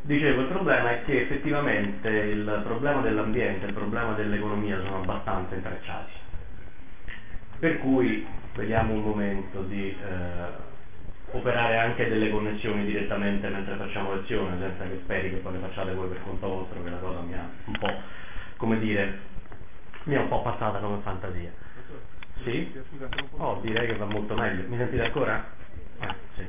Dicevo, il problema è che effettivamente il problema dell'ambiente e il problema dell'economia sono abbastanza intrecciati. Per cui vediamo un momento di operare anche delle connessioni direttamente mentre facciamo lezione, senza che speri che poi le facciate voi per conto vostro, che la cosa mi ha un po', come dire, mi è un po' passata come fantasia. Sì? Oh, direi che va molto meglio. Mi sentite ancora? Sì.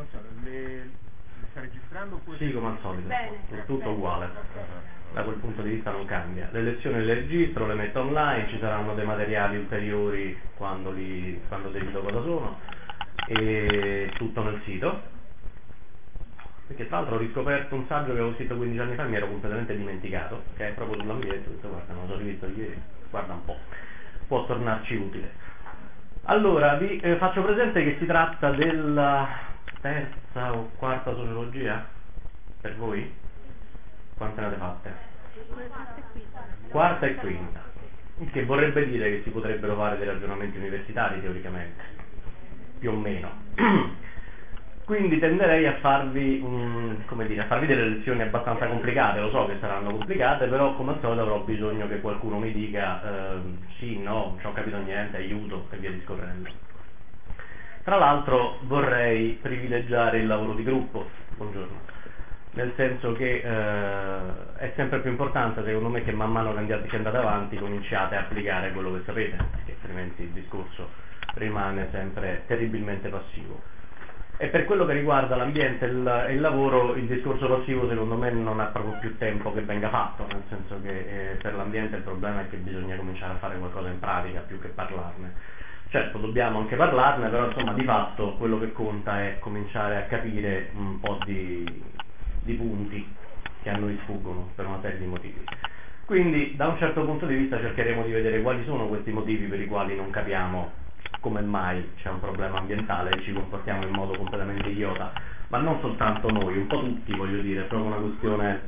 Sta registrando oppure? Sì, come al solito, Bene, è tutto bene. uguale, da quel punto di vista non cambia. Le lezioni le registro, le metto online, ci saranno dei materiali ulteriori quando decido cosa sono, e tutto nel sito, perché tra l'altro ho riscoperto un saggio che avevo scritto 15 anni fa e mi ero completamente dimenticato, che è proprio sull'ambiente. Ho detto, guarda, non lo so rivisto ieri, guarda un po', può tornarci utile. Allora, vi faccio presente che si tratta della terza o quarta sociologia per voi? Quante ne avete fatte? Quarta e quinta, il che vorrebbe dire che si potrebbero fare dei ragionamenti universitari teoricamente, più o meno. Quindi tenderei a farvi, a farvi delle lezioni abbastanza complicate. Lo so che saranno complicate, però come al solito avrò bisogno che qualcuno mi dica sì, no, non ci ho capito niente, aiuto e via discorrendo. Tra l'altro vorrei privilegiare il lavoro di gruppo, buongiorno, nel senso che è sempre più importante secondo me che man mano che andate avanti cominciate a applicare quello che sapete, perché altrimenti il discorso rimane sempre terribilmente passivo. E per quello che riguarda l'ambiente e il lavoro, il discorso passivo secondo me non ha proprio più tempo che venga fatto, nel senso che per l'ambiente il problema è che bisogna cominciare a fare qualcosa in pratica più che parlarne. Certo, dobbiamo anche parlarne, però insomma di fatto quello che conta è cominciare a capire un po' di punti che a noi sfuggono per una serie di motivi. Quindi da un certo punto di vista cercheremo di vedere quali sono questi motivi per i quali non capiamo come mai c'è un problema ambientale e ci comportiamo in modo completamente idiota, ma non soltanto noi, un po' tutti, voglio dire, è proprio una questione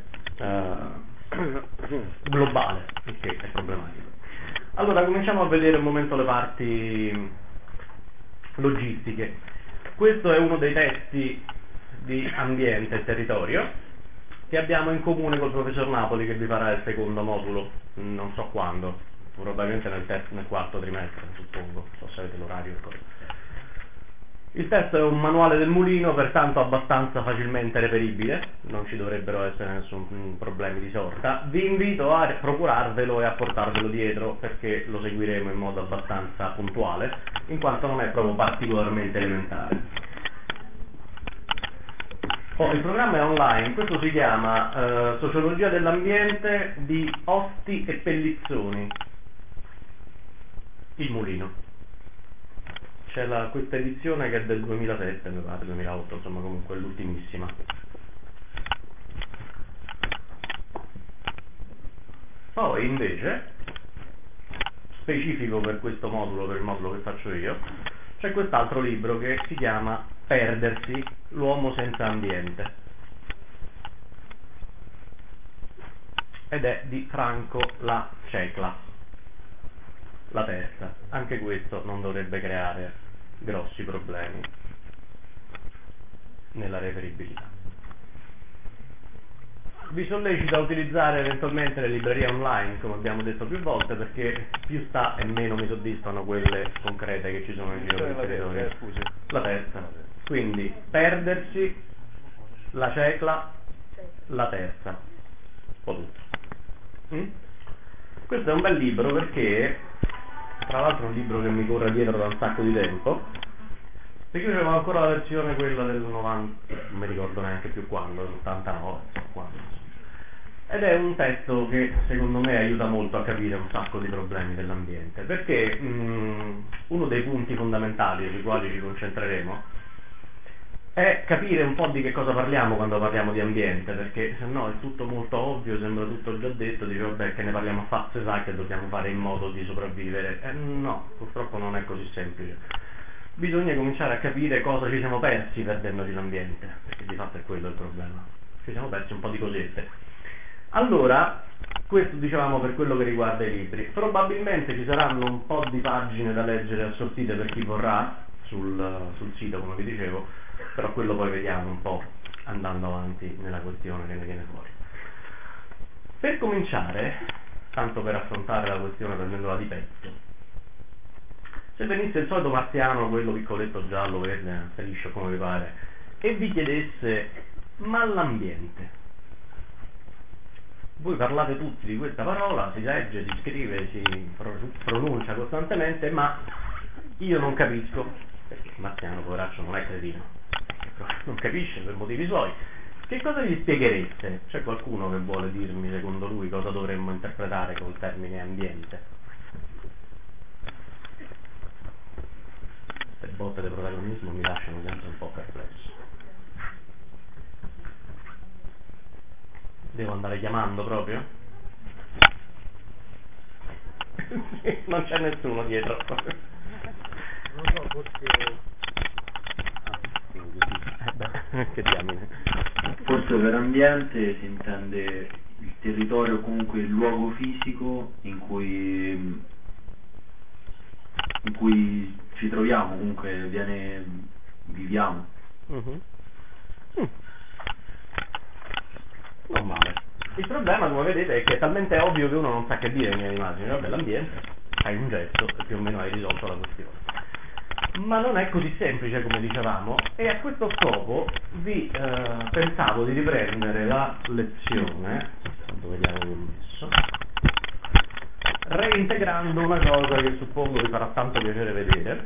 globale, il che è problematico. Allora cominciamo a vedere un momento le parti logistiche. Questo è uno dei testi di ambiente e territorio che abbiamo in comune col professor Napoli, che vi farà il secondo modulo, non so quando, probabilmente nel quarto trimestre, suppongo, non so se avete l'orario. Il testo è un manuale del mulino, pertanto abbastanza facilmente reperibile, non ci dovrebbero essere nessun problemi di sorta. Vi invito a procurarvelo e a portarvelo dietro, perché lo seguiremo in modo abbastanza puntuale, in quanto non è proprio particolarmente elementare. Il programma è online, questo si chiama Sociologia dell'ambiente di Osti e Pellizzoni, il mulino. C'è questa edizione che è del 2007, mi pare, 2008, insomma comunque è l'ultimissima. Poi invece, specifico per questo modulo, per il modulo che faccio io, c'è quest'altro libro che si chiama Perdersi, l'uomo senza ambiente, ed è di Franco La Cecla, la terza. Anche questo non dovrebbe creare grossi problemi nella reperibilità. Vi sollecito a utilizzare eventualmente le librerie online, come abbiamo detto più volte, perché più sta e meno mi soddisfano quelle concrete che ci sono in giro per il territorio. La terza. Quindi Perdersi, La Cecla, la terza. Un po' tutto. Questo è un bel libro perché, tra l'altro è un libro che mi corre dietro da un sacco di tempo, perché io avevo ancora la versione quella del 90, non mi ricordo neanche più quando, l'89, quando. Ed è un testo che secondo me aiuta molto a capire un sacco di problemi dell'ambiente, perché uno dei punti fondamentali sui quali ci concentreremo è capire un po' di che cosa parliamo quando parliamo di ambiente, perché se no è tutto molto ovvio, sembra tutto già detto, dice vabbè che ne parliamo a fazze esatte, dobbiamo fare in modo di sopravvivere. No, purtroppo non è così semplice. Bisogna cominciare a capire cosa ci siamo persi perdendoci l'ambiente, perché di fatto è quello il problema. Ci siamo persi un po' di cosette. Allora, questo dicevamo per quello che riguarda i libri. Probabilmente ci saranno un po' di pagine da leggere assortite per chi vorrà sul sito, come vi dicevo, però quello poi vediamo un po' andando avanti nella questione che ne viene fuori. Per cominciare, tanto per affrontare la questione prendendola di petto, se venisse il solito marziano, quello piccoletto giallo, verde, liscio come vi pare, e vi chiedesse: ma l'ambiente? Voi parlate tutti di questa parola, si legge, si scrive, si pronuncia costantemente, ma io non capisco, perché il marziano, poveraccio, non è cretino, non capisce per motivi suoi. Che cosa gli spieghereste? C'è qualcuno che vuole dirmi, secondo lui, cosa dovremmo interpretare col termine ambiente? Le botte di protagonismo mi lasciano sempre un po' perplesso. Devo andare chiamando proprio? Non c'è nessuno dietro. Non so, forse... Che diamine. Forse per ambiente si intende il territorio, comunque il luogo fisico in cui ci troviamo, comunque viviamo. Non male. Il problema, come vedete, è che è talmente ovvio che uno non sa che dire nelle immagini. Vabbè, l'ambiente, hai un gesto e più o meno hai risolto la questione. Ma non è così semplice, come dicevamo, e a questo scopo vi pensavo di riprendere la lezione, dove vediamo che ho messo, reintegrando una cosa che suppongo vi farà tanto piacere vedere.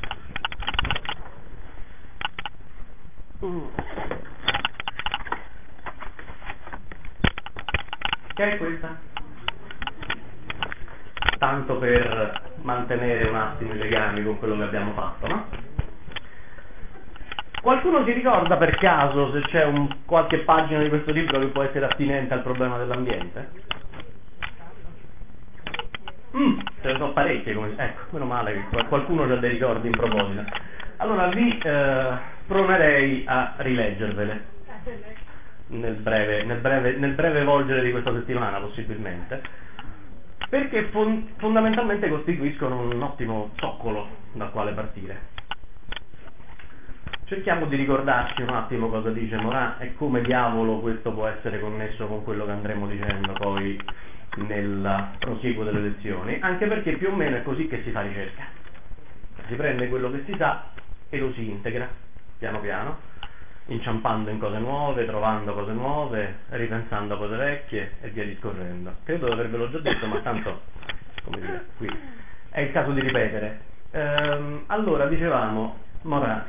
Che è questa? Tanto per mantenere un attimo i legami con quello che abbiamo fatto, no? Qualcuno si ricorda per caso se c'è qualche pagina di questo libro che può essere attinente al problema dell'ambiente? Ce ne sono parecchie, ecco, meno male che qualcuno ha dei ricordi in proposito. Allora vi pronerei a rileggervele nel breve volgere di questa settimana, possibilmente, perché fondamentalmente costituiscono un ottimo zoccolo dal quale partire. Cerchiamo di ricordarci un attimo cosa dice Morin e come diavolo questo può essere connesso con quello che andremo dicendo poi nel prosieguo delle lezioni, anche perché più o meno è così che si fa ricerca. Si prende quello che si sa e lo si integra piano piano, inciampando in cose nuove, trovando cose nuove, ripensando a cose vecchie e via discorrendo. Credo di avervelo già detto, ma tanto, come dire, qui è il caso di ripetere. Allora, dicevamo, Morin,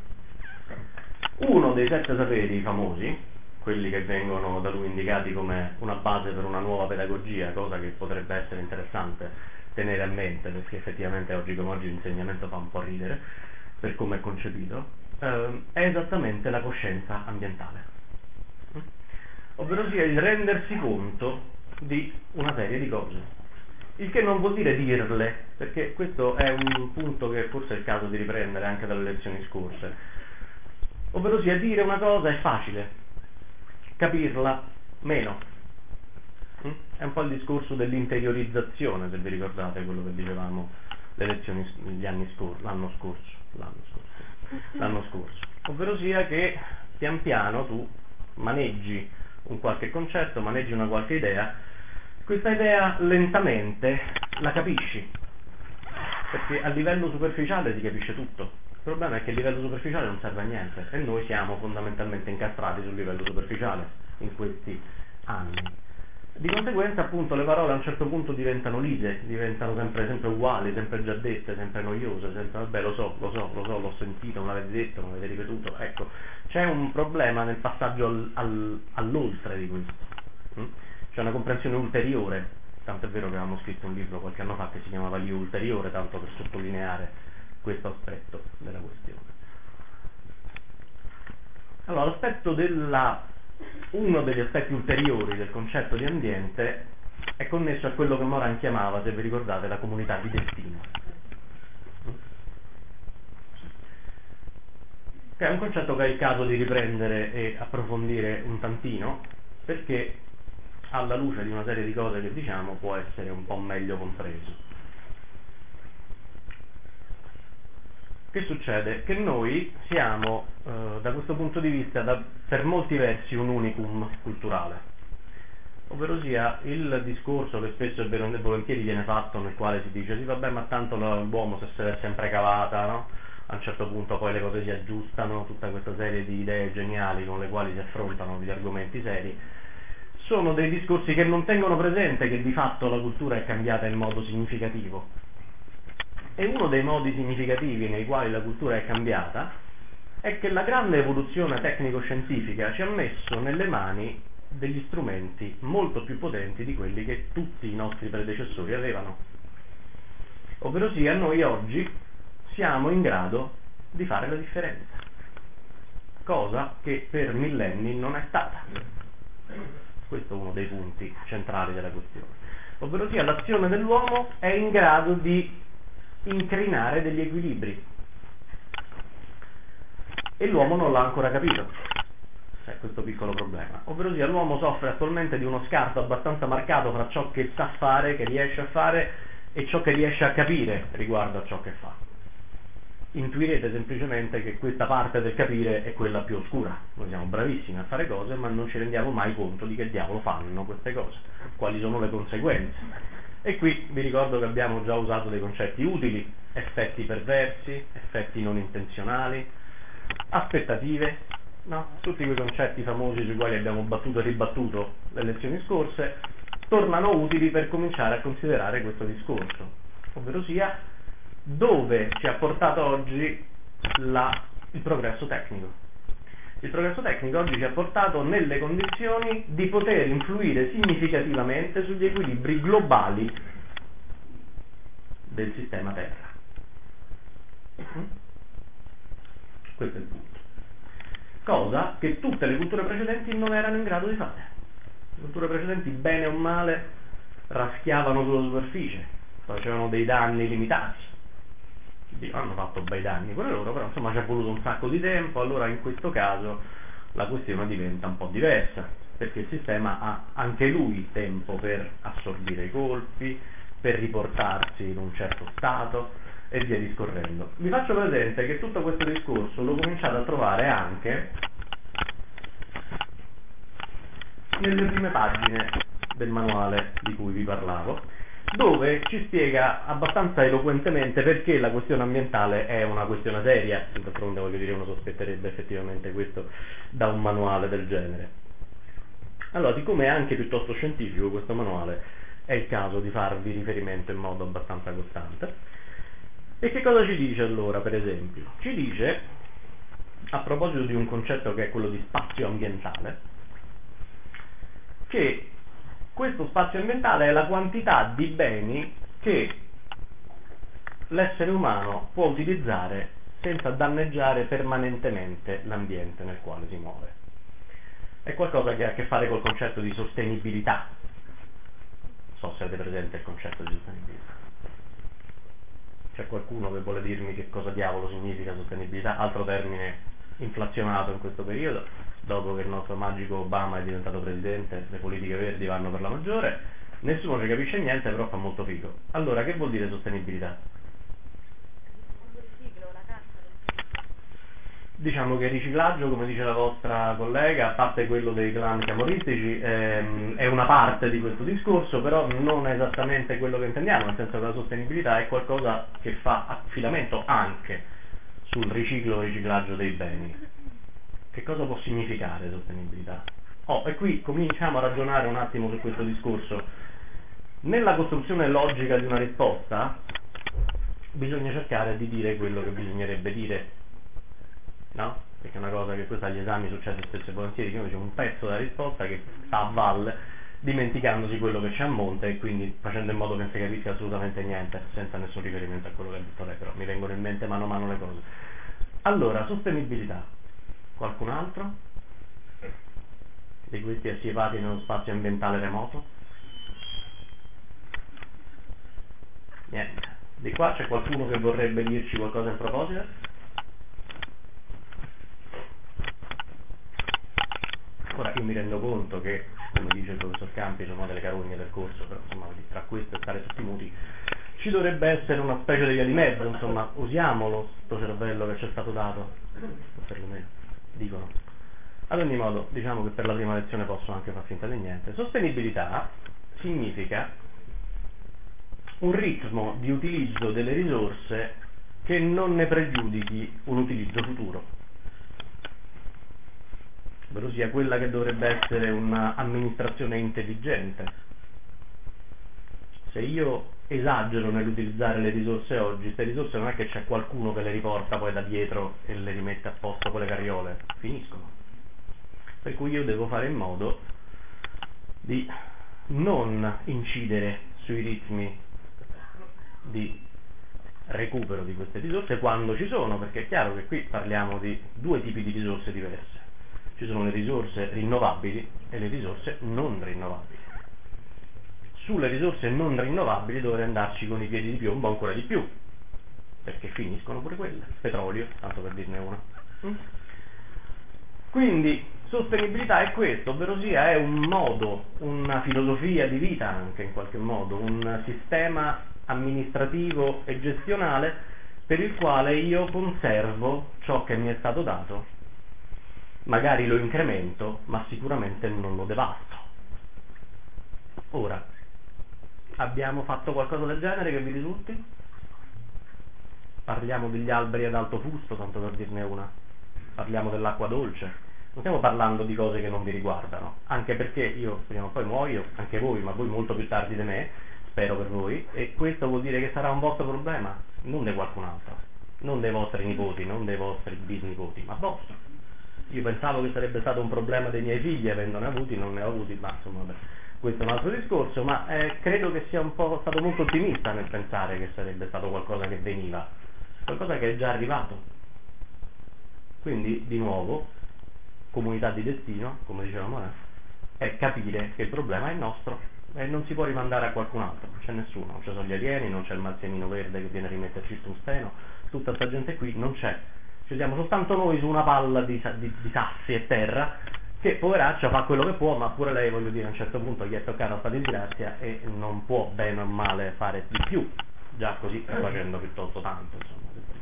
uno dei 7 saperi famosi, quelli che vengono da lui indicati come una base per una nuova pedagogia, cosa che potrebbe essere interessante tenere a mente, perché effettivamente oggi come oggi l'insegnamento fa un po' ridere per come è concepito, è esattamente la coscienza ambientale, ovvero sia il rendersi conto di una serie di cose, il che non vuol dire dirle, perché questo è un punto che forse è il caso di riprendere anche dalle lezioni scorse, ovvero sia dire una cosa è facile, capirla meno. È un po' il discorso dell'interiorizzazione, se vi ricordate quello che dicevamo le lezioni l'anno scorso, ovvero sia che pian piano tu maneggi un qualche concetto, maneggi una qualche idea, questa idea lentamente la capisci, perché a livello superficiale si capisce tutto. Il problema è che il livello superficiale non serve a niente e noi siamo fondamentalmente incastrati sul livello superficiale in questi anni. Di conseguenza, appunto, le parole a un certo punto diventano lise, diventano sempre uguali, sempre già dette, sempre noiose, sempre vabbè lo so, l'ho sentito, me l'avete detto, me l'avete ripetuto. Ecco, c'è un problema nel passaggio all'oltre di questo. C'è una comprensione ulteriore, tanto è vero che avevamo scritto un libro qualche anno fa che si chiamava L'Io ulteriore, tanto per sottolineare questo aspetto della questione. Allora, uno degli aspetti ulteriori del concetto di ambiente è connesso a quello che Morin chiamava, se vi ricordate, la comunità di destino, che è un concetto che è il caso di riprendere e approfondire un tantino, perché alla luce di una serie di cose che diciamo può essere un po' meglio compreso. che succede? Che noi siamo, da questo punto di vista, per molti versi un unicum culturale. Ovvero sia il discorso che spesso e volentieri viene fatto, nel quale si dice sì vabbè, ma tanto l'uomo se è sempre cavata, no? A un certo punto poi le cose si aggiustano, tutta questa serie di idee geniali con le quali si affrontano gli argomenti seri, sono dei discorsi che non tengono presente che di fatto la cultura è cambiata in modo significativo. E uno dei modi significativi nei quali la cultura è cambiata è che la grande evoluzione tecnico-scientifica ci ha messo nelle mani degli strumenti molto più potenti di quelli che tutti i nostri predecessori avevano. Ovvero sia, noi oggi siamo in grado di fare la differenza, cosa che per millenni non è stata. Questo è uno dei punti centrali della questione. Ovvero sia, l'azione dell'uomo è in grado di incrinare degli equilibri e l'uomo non l'ha ancora capito. C'è questo piccolo problema, ovvero sia l'uomo soffre attualmente di uno scarto abbastanza marcato fra ciò che sa fare, che riesce a fare, e ciò che riesce a capire riguardo a ciò che fa. Intuirete semplicemente che questa parte del capire è quella più oscura. Noi siamo bravissimi a fare cose, ma non ci rendiamo mai conto di che diavolo fanno queste cose, quali sono le conseguenze. E qui vi ricordo che abbiamo già usato dei concetti utili: effetti perversi, effetti non intenzionali, aspettative, no? Tutti quei concetti famosi sui quali abbiamo battuto e ribattuto le lezioni scorse tornano utili per cominciare a considerare questo discorso, ovvero sia dove ci ha portato oggi il progresso tecnico. Il progresso tecnico oggi ci ha portato nelle condizioni di poter influire significativamente sugli equilibri globali del sistema Terra. Questo è il punto. Cosa che tutte le culture precedenti non erano in grado di fare. Le culture precedenti, bene o male, raschiavano sulla superficie, facevano dei danni limitati. Hanno fatto bei danni pure loro, però insomma ci è voluto un sacco di tempo. Allora in questo caso la questione diventa un po' diversa, perché il sistema ha anche lui tempo per assorbire i colpi, per riportarsi in un certo stato e via discorrendo. Vi faccio presente che tutto questo discorso l'ho cominciato a trovare anche nelle prime pagine del manuale di cui vi parlavo, dove ci spiega abbastanza eloquentemente perché la questione ambientale è una questione seria. D'altronde, voglio dire, uno sospetterebbe effettivamente questo da un manuale del genere. Allora, siccome è anche piuttosto scientifico questo manuale, è il caso di farvi riferimento in modo abbastanza costante. E che cosa ci dice allora, per esempio? Ci dice, a proposito di un concetto che è quello di spazio ambientale, che questo spazio ambientale è la quantità di beni che l'essere umano può utilizzare senza danneggiare permanentemente l'ambiente nel quale si muove. È qualcosa che ha a che fare col concetto di sostenibilità. Non so se avete presente il concetto di sostenibilità. C'è qualcuno che vuole dirmi che cosa diavolo significa sostenibilità, altro termine inflazionato in questo periodo, dopo che il nostro magico Obama è diventato presidente, le politiche verdi vanno per la maggiore, nessuno ci capisce niente, però fa molto figo. Allora, che vuol dire sostenibilità? Diciamo che il riciclaggio, come dice la vostra collega, a parte quello dei clan camorristici, è una parte di questo discorso, però non è esattamente quello che intendiamo, nel senso che la sostenibilità è qualcosa che fa affidamento anche sul riciclo e riciclaggio dei beni. Che cosa può significare sostenibilità? E qui cominciamo a ragionare un attimo su questo discorso. Nella costruzione logica di una risposta bisogna cercare di dire quello che bisognerebbe dire, no? Perché è una cosa che questa agli esami succede spesso e volentieri, che uno dice un pezzo della risposta che sta a valle, dimenticandosi quello che c'è a monte e quindi facendo in modo che non si capisca assolutamente niente, senza nessun riferimento a quello che ha detto lei, però mi vengono in mente mano a mano le cose. Allora, sostenibilità. Qualcun altro? Di questi assiepati nello spazio ambientale remoto? Niente. Di qua c'è qualcuno che vorrebbe dirci qualcosa in proposito? Ora io mi rendo conto che, come dice il professor Campi, sono delle carogne del corso, però insomma tra questo e stare tutti muti ci dovrebbe essere una specie di via di mezzo, insomma, usiamolo sto cervello che ci è stato dato, o perlomeno dicono. Ad ogni modo, diciamo che per la prima lezione posso anche far finta di niente. Sostenibilità significa un ritmo di utilizzo delle risorse che non ne pregiudichi un utilizzo futuro, ovvero sia quella che dovrebbe essere un'amministrazione intelligente. Se io esagero nell'utilizzare le risorse oggi, queste risorse non è che c'è qualcuno che le riporta poi da dietro e le rimette a posto con le carriole, finiscono. Per cui io devo fare in modo di non incidere sui ritmi di recupero di queste risorse quando ci sono, perché è chiaro che qui parliamo di due tipi di risorse diverse. Ci sono le risorse rinnovabili e le risorse non rinnovabili. Sulle risorse non rinnovabili dovrei andarci con i piedi di piombo ancora di più, perché finiscono pure quelle. Petrolio, tanto per dirne una. Quindi sostenibilità è questo, ovvero sia è un modo, una filosofia di vita anche in qualche modo, un sistema amministrativo e gestionale per il quale io conservo ciò che mi è stato dato, magari lo incremento, ma sicuramente non lo devasto. Ora, abbiamo fatto qualcosa del genere che vi risulti? Parliamo degli alberi ad alto fusto, tanto per dirne una. Parliamo dell'acqua dolce. Non stiamo parlando di cose che non vi riguardano, anche perché io prima o poi muoio, anche voi, ma voi molto più tardi di me, spero per voi, e questo vuol dire che sarà un vostro problema, non di qualcun altro, non dei vostri nipoti, non dei vostri bisnipoti, ma vostro. Io pensavo che sarebbe stato un problema dei miei figli, avendone avuti, non ne ho avuti, ma insomma vabbè. Questo è un altro discorso, ma credo che sia un po' stato molto ottimista nel pensare che sarebbe stato qualcosa che veniva, qualcosa che è già arrivato. Quindi, di nuovo, comunità di destino, come diceva Morin, è capire che il problema è nostro e non si può rimandare a qualcun altro, non c'è nessuno, non ci sono gli alieni, non c'è il marzianino verde che viene a rimetterci il tungsteno, tutta questa gente qui non c'è. Ci siamo soltanto noi su una palla di sassi e terra, che poveraccia fa quello che può, ma pure lei, voglio dire, a un certo punto gli è toccata sta disgrazia e non può bene o male fare di più, già così sta facendo piuttosto tanto, insomma.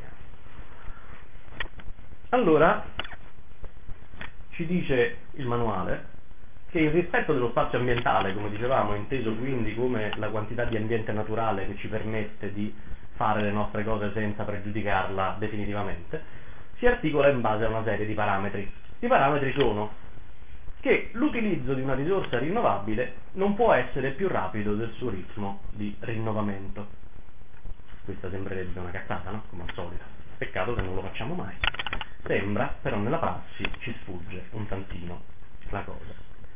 Allora, ci dice il manuale che il rispetto dello spazio ambientale, come dicevamo, inteso quindi come la quantità di ambiente naturale che ci permette di fare le nostre cose senza pregiudicarla definitivamente, si articola in base a una serie di parametri. I parametri sono che l'utilizzo di una risorsa rinnovabile non può essere più rapido del suo ritmo di rinnovamento. Questa sembrerebbe una cazzata, no? Come al solito. Peccato che non lo facciamo mai. Sembra, però nella prassi ci sfugge un tantino la cosa.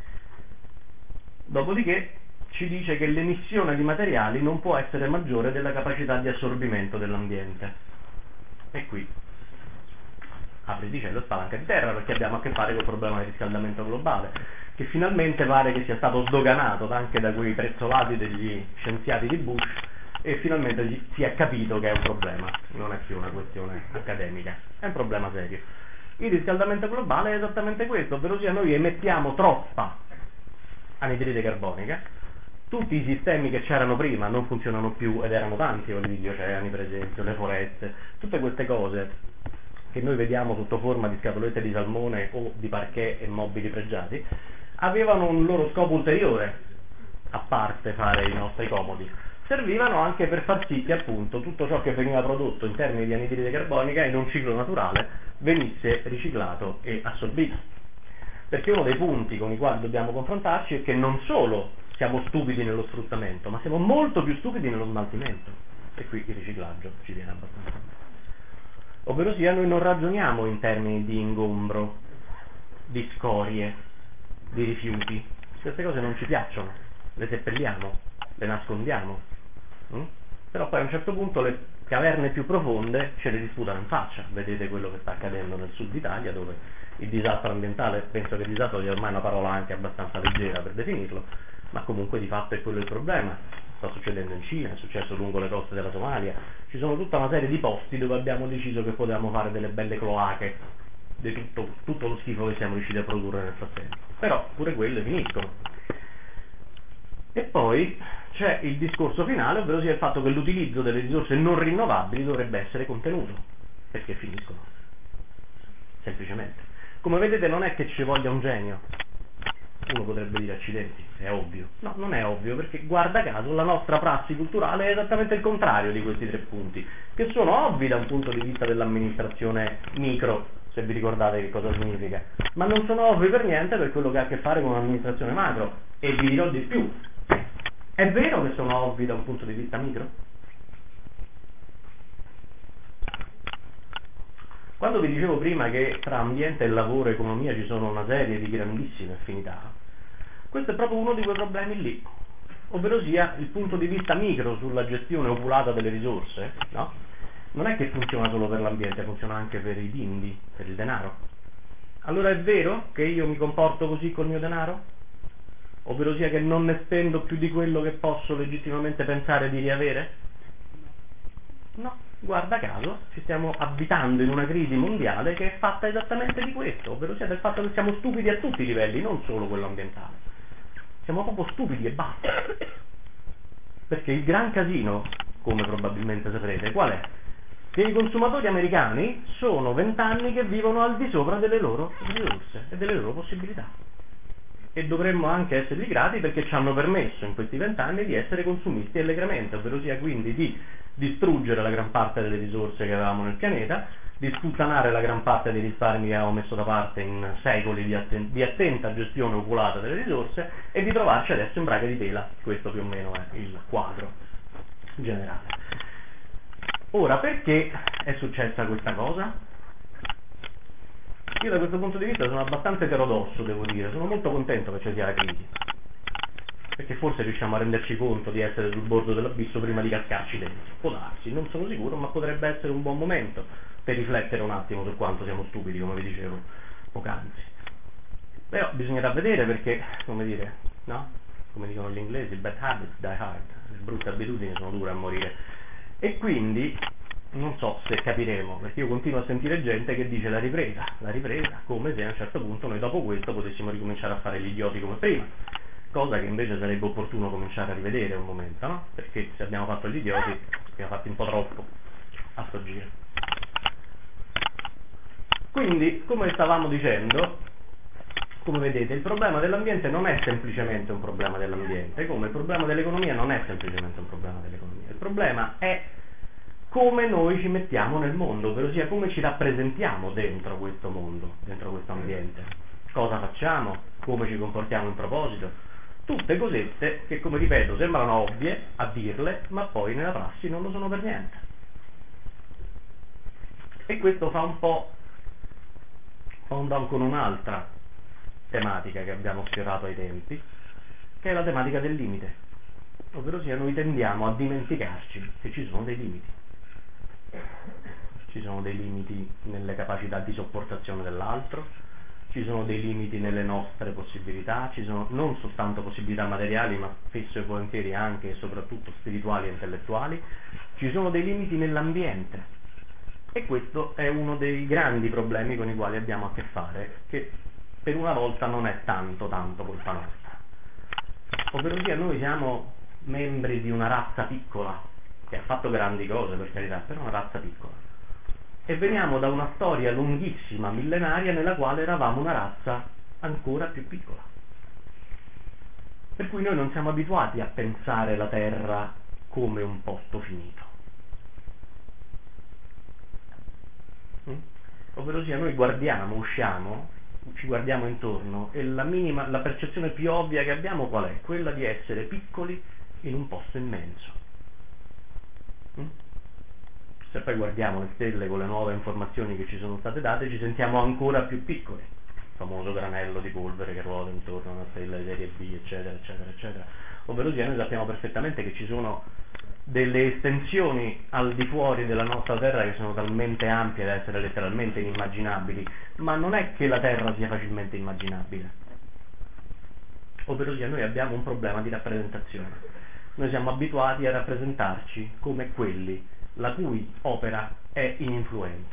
Dopodiché ci dice che l'emissione di materiali non può essere maggiore della capacità di assorbimento dell'ambiente. E qui apri di cielo e spalanca di terra, perché abbiamo a che fare col problema del riscaldamento globale, che finalmente pare che sia stato sdoganato anche da quei prezzolati degli scienziati di Bush, e finalmente si è capito che è un problema, non è più una questione accademica, è un problema serio. Il riscaldamento globale è esattamente questo, ovvero sia noi emettiamo troppa anidride carbonica, tutti i sistemi che c'erano prima non funzionano più ed erano tanti, gli oceani per esempio, le foreste, tutte queste cose che noi vediamo sotto forma di scatolette di salmone o di parquet e mobili pregiati, avevano un loro scopo ulteriore, a parte fare i nostri comodi. Servivano anche per far sì che appunto tutto ciò che veniva prodotto in termini di anidride carbonica in un ciclo naturale venisse riciclato e assorbito. Perché uno dei punti con i quali dobbiamo confrontarci è che non solo siamo stupidi nello sfruttamento, ma siamo molto più stupidi nello smaltimento. E qui il riciclaggio ci viene abbastanza. Ovvero sia, noi non ragioniamo in termini di ingombro, di scorie, di rifiuti. Queste cose non ci piacciono, le seppelliamo, le nascondiamo. Però poi a un certo punto le caverne più profonde ce le disputano in faccia. Vedete quello che sta accadendo nel sud Italia, dove il disastro ambientale, penso che disastro sia ormai una parola anche abbastanza leggera per definirlo, ma comunque di fatto è quello il problema. Sta succedendo in Cina, è successo lungo le coste della Somalia, ci sono tutta una serie di posti dove abbiamo deciso che potevamo fare delle belle cloache di tutto lo schifo che siamo riusciti a produrre nel frattempo. Però pure quelle finiscono. E poi c'è il discorso finale, ovvero sia il fatto che l'utilizzo delle risorse non rinnovabili dovrebbe essere contenuto, perché finiscono, semplicemente. Come vedete non è che ci voglia un genio. Uno potrebbe dire accidenti, è ovvio. No, non è ovvio, perché guarda caso la nostra prassi culturale è esattamente il contrario di questi 3 punti, che sono ovvi da un punto di vista dell'amministrazione micro, se vi ricordate che cosa significa, ma non sono ovvi per niente per quello che ha a che fare con l'amministrazione macro. E vi dirò di più. È vero che sono ovvi da un punto di vista micro? Quando vi dicevo prima che tra ambiente e lavoro e economia ci sono una serie di grandissime affinità, questo è proprio uno di quei problemi lì, ovvero sia il punto di vista micro sulla gestione oculata delle risorse, no? Non è che funziona solo per l'ambiente, funziona anche per i dindi, per il denaro. Allora è vero che io mi comporto così col mio denaro? Ovvero sia che non ne spendo più di quello che posso legittimamente pensare di riavere? No, guarda caso, ci stiamo avvitando in una crisi mondiale che è fatta esattamente di questo, ovvero sia del fatto che siamo stupidi a tutti i livelli, non solo quello ambientale. Siamo proprio stupidi e basta. Perché il gran casino, come probabilmente saprete, qual è? Che i consumatori americani sono 20 anni che vivono al di sopra delle loro risorse e delle loro possibilità. E dovremmo anche essergli grati perché ci hanno permesso in questi 20 anni di essere consumisti allegramente, ovvero sia quindi di distruggere la gran parte delle risorse che avevamo nel pianeta, di sputtanare la gran parte dei risparmi che avevamo messo da parte in secoli di attenta gestione oculata delle risorse e di trovarci adesso in braga di tela. Questo più o meno è il quadro generale. Ora, perché è successa questa cosa? Io da questo punto di vista sono abbastanza eterodosso, devo dire, sono molto contento che ci sia la crisi, perché forse riusciamo a renderci conto di essere sul bordo dell'abisso prima di cascarci dentro. Può darsi, non sono sicuro, ma potrebbe essere un buon momento per riflettere un attimo su quanto siamo stupidi, come vi dicevo poc'anzi. Però bisognerà vedere perché, come dire, no? Come dicono gli inglesi, bad habits die hard, le brutte abitudini sono dure a morire. E quindi non so se capiremo, perché io continuo a sentire gente che dice la ripresa, come se a un certo punto noi dopo questo potessimo ricominciare a fare gli idioti come prima, cosa che invece sarebbe opportuno cominciare a rivedere un momento, no? Perché se abbiamo fatto gli idioti, abbiamo fatti un po' troppo a sto giro. Quindi, come stavamo dicendo, come vedete, il problema dell'ambiente non è semplicemente un problema dell'ambiente, come il problema dell'economia non è semplicemente un problema dell'economia, il problema è come noi ci mettiamo nel mondo, ovvero sia come ci rappresentiamo dentro questo mondo, dentro questo ambiente, cosa facciamo, come ci comportiamo in proposito, tutte cosette che, come ripeto, sembrano ovvie a dirle, ma poi nella prassi non lo sono per niente. E questo fa un po' down con un'altra tematica che abbiamo sfiorato ai tempi, che è la tematica del limite, ovvero sia noi tendiamo a dimenticarci che ci sono dei limiti. Ci sono dei limiti nelle capacità di sopportazione dell'altro, ci sono dei limiti nelle nostre possibilità, ci sono non soltanto possibilità materiali ma spesso e volentieri anche e soprattutto spirituali e intellettuali, ci sono dei limiti nell'ambiente e questo è uno dei grandi problemi con i quali abbiamo a che fare, che per una volta non è tanto colpa nostra, ovvero sia noi siamo membri di una razza piccola che ha fatto grandi cose per carità, però una razza piccola, e veniamo da una storia lunghissima, millenaria, nella quale eravamo una razza ancora più piccola, per cui noi non siamo abituati a pensare la Terra come un posto finito, ovvero sia noi guardiamo, usciamo, ci guardiamo intorno e la percezione più ovvia che abbiamo qual è? Quella di essere piccoli in un posto immenso. Se poi guardiamo le stelle con le nuove informazioni che ci sono state date, ci sentiamo ancora più piccoli, il famoso granello di polvere che ruota intorno a una stella di serie B, eccetera, eccetera, eccetera. Ovvero sia noi sappiamo perfettamente che ci sono delle estensioni al di fuori della nostra Terra che sono talmente ampie da essere letteralmente inimmaginabili, ma non è che la Terra sia facilmente immaginabile, ovvero sia noi abbiamo un problema di rappresentazione. Noi siamo abituati a rappresentarci come quelli la cui opera è ininfluente.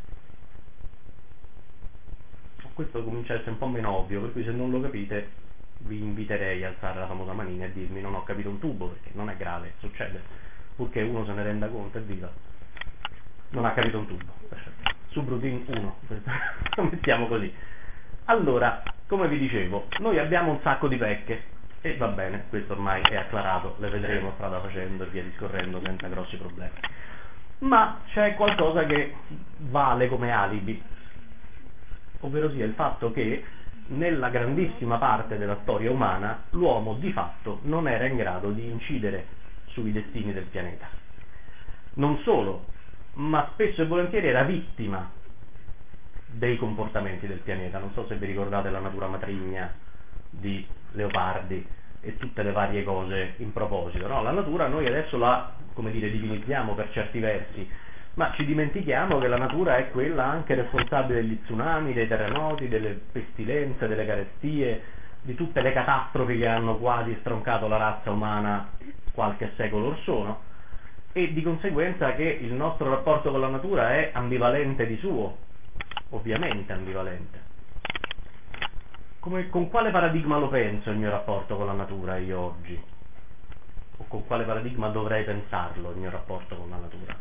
Questo comincia a essere un po' meno ovvio, per cui se non lo capite vi inviterei a alzare la famosa manina e dirmi non ho capito un tubo, perché non è grave, succede, purché uno se ne renda conto e dica non ha capito un tubo. Perfetto. Subroutine 1, lo mettiamo così. Allora, come vi dicevo, noi abbiamo un sacco di pecche e va bene, questo ormai è acclarato, le vedremo strada facendo e via discorrendo senza grossi problemi. Ma c'è qualcosa che vale come alibi, ovvero sia il fatto che nella grandissima parte della storia umana l'uomo di fatto non era in grado di incidere sui destini del pianeta. Non solo, ma spesso e volentieri era vittima dei comportamenti del pianeta. Non so se vi ricordate la natura matrigna di Leopardi e tutte le varie cose in proposito, no? La natura noi adesso la, come dire, divinizziamo per certi versi, ma ci dimentichiamo che la natura è quella anche responsabile degli tsunami, dei terremoti, delle pestilenze, delle carestie, di tutte le catastrofi che hanno quasi stroncato la razza umana qualche secolo or sono, e di conseguenza che il nostro rapporto con la natura è ambivalente di suo, ovviamente ambivalente. Con quale paradigma lo penso il mio rapporto con la natura io oggi? O con quale paradigma dovrei pensarlo il mio rapporto con la natura?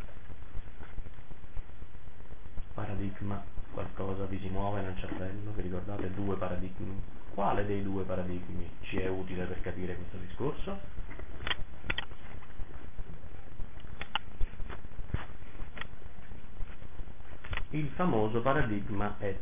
Paradigma, qualcosa vi si muove nel cervello? Vi ricordate due paradigmi? Quale dei due paradigmi ci è utile per capire questo discorso? Il famoso paradigma et.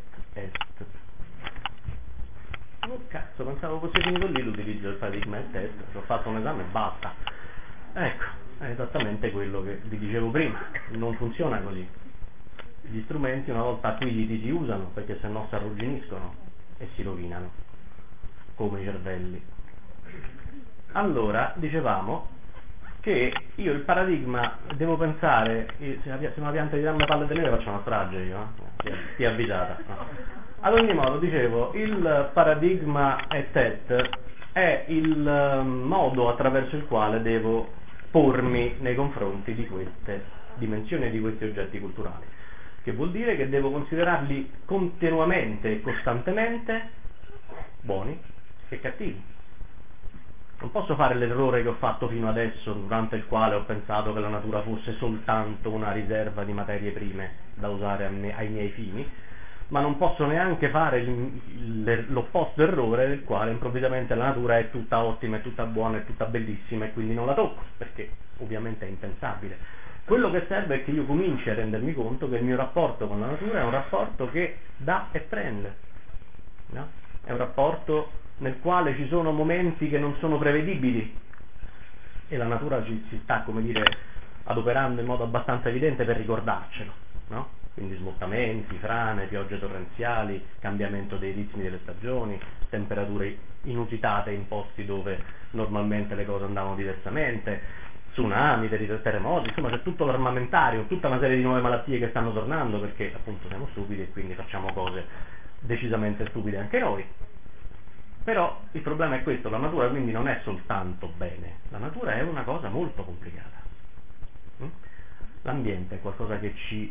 Oh cazzo, pensavo fosse finito lì l'utilizzo del paradigma et, ho fatto un esame e basta. Ecco, è esattamente quello che vi dicevo prima, non funziona così. Gli strumenti una volta acquisiti si usano, perché se no si arrugginiscono e si rovinano, come i cervelli. Allora, dicevamo che io il paradigma devo pensare, se una pianta di danno palle di neve faccio una strage io, ti è avvisata. No. Ad ogni modo, dicevo, il paradigma et è il modo attraverso il quale devo pormi nei confronti di queste dimensioni e di questi oggetti culturali, che vuol dire che devo considerarli continuamente e costantemente buoni e cattivi. Non posso fare l'errore che ho fatto fino adesso, durante il quale ho pensato che la natura fosse soltanto una riserva di materie prime da usare ai miei fini, ma non posso neanche fare l'opposto errore del quale improvvisamente la natura è tutta ottima, è tutta buona, è tutta bellissima e quindi non la tocco, perché ovviamente è impensabile. Quello che serve è che io cominci a rendermi conto che il mio rapporto con la natura è un rapporto che dà e prende, no? È un rapporto nel quale ci sono momenti che non sono prevedibili e la natura si sta, come dire, adoperando in modo abbastanza evidente per ricordarcelo, no? Quindi smottamenti, frane, piogge torrenziali, cambiamento dei ritmi delle stagioni, temperature inusitate in posti dove normalmente le cose andavano diversamente, tsunami, terremoti, insomma c'è tutto l'armamentario, tutta una serie di nuove malattie che stanno tornando perché appunto siamo stupidi e quindi facciamo cose decisamente stupide anche noi. Però il problema è questo, la natura quindi non è soltanto bene, la natura è una cosa molto complicata. L'ambiente è qualcosa che ci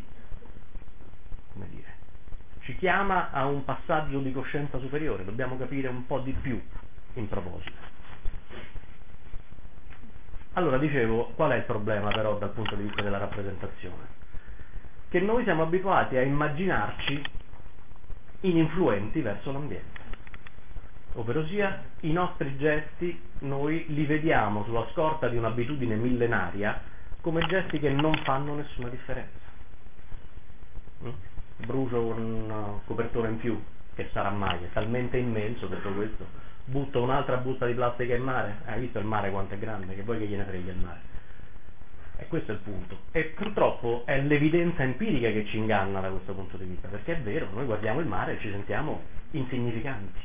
chiama a un passaggio di coscienza superiore, dobbiamo capire un po' di più in proposito. Allora dicevo, qual è il problema però dal punto di vista della rappresentazione? Che noi siamo abituati a immaginarci ininfluenti verso l'ambiente, ovvero sia i nostri gesti noi li vediamo sulla scorta di un'abitudine millenaria come gesti che non fanno nessuna differenza. Brucio un copertore in più, che sarà mai, è talmente immenso tutto questo, butto un'altra busta di plastica in mare, hai visto il mare quanto è grande, che poi che gliene frega il mare? E questo è il punto, e purtroppo è l'evidenza empirica che ci inganna da questo punto di vista, perché è vero, noi guardiamo il mare e ci sentiamo insignificanti.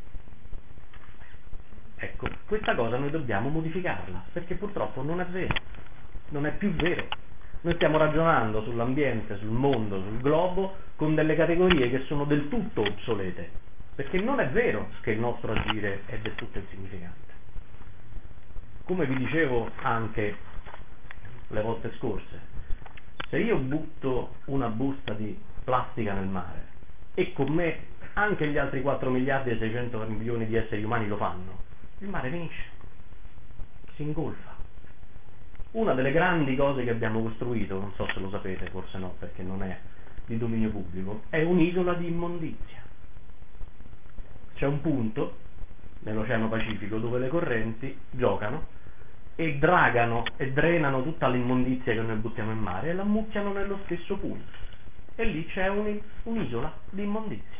Ecco, questa cosa noi dobbiamo modificarla, perché purtroppo non è vero, non è più vero. Noi stiamo ragionando sull'ambiente, sul mondo, sul globo, con delle categorie che sono del tutto obsolete, perché non è vero che il nostro agire è del tutto insignificante. Come vi dicevo anche le volte scorse, se io butto una busta di plastica nel mare e con me anche gli altri 4 miliardi e 600 milioni di esseri umani lo fanno, il mare finisce, si ingolfa. Una delle grandi cose che abbiamo costruito, non so se lo sapete, forse no, perché non è di dominio pubblico, è un'isola di immondizia. C'è un punto nell'Oceano Pacifico dove le correnti giocano e dragano e drenano tutta l'immondizia che noi buttiamo in mare e la ammucchiano nello stesso punto. E lì c'è un'isola di immondizia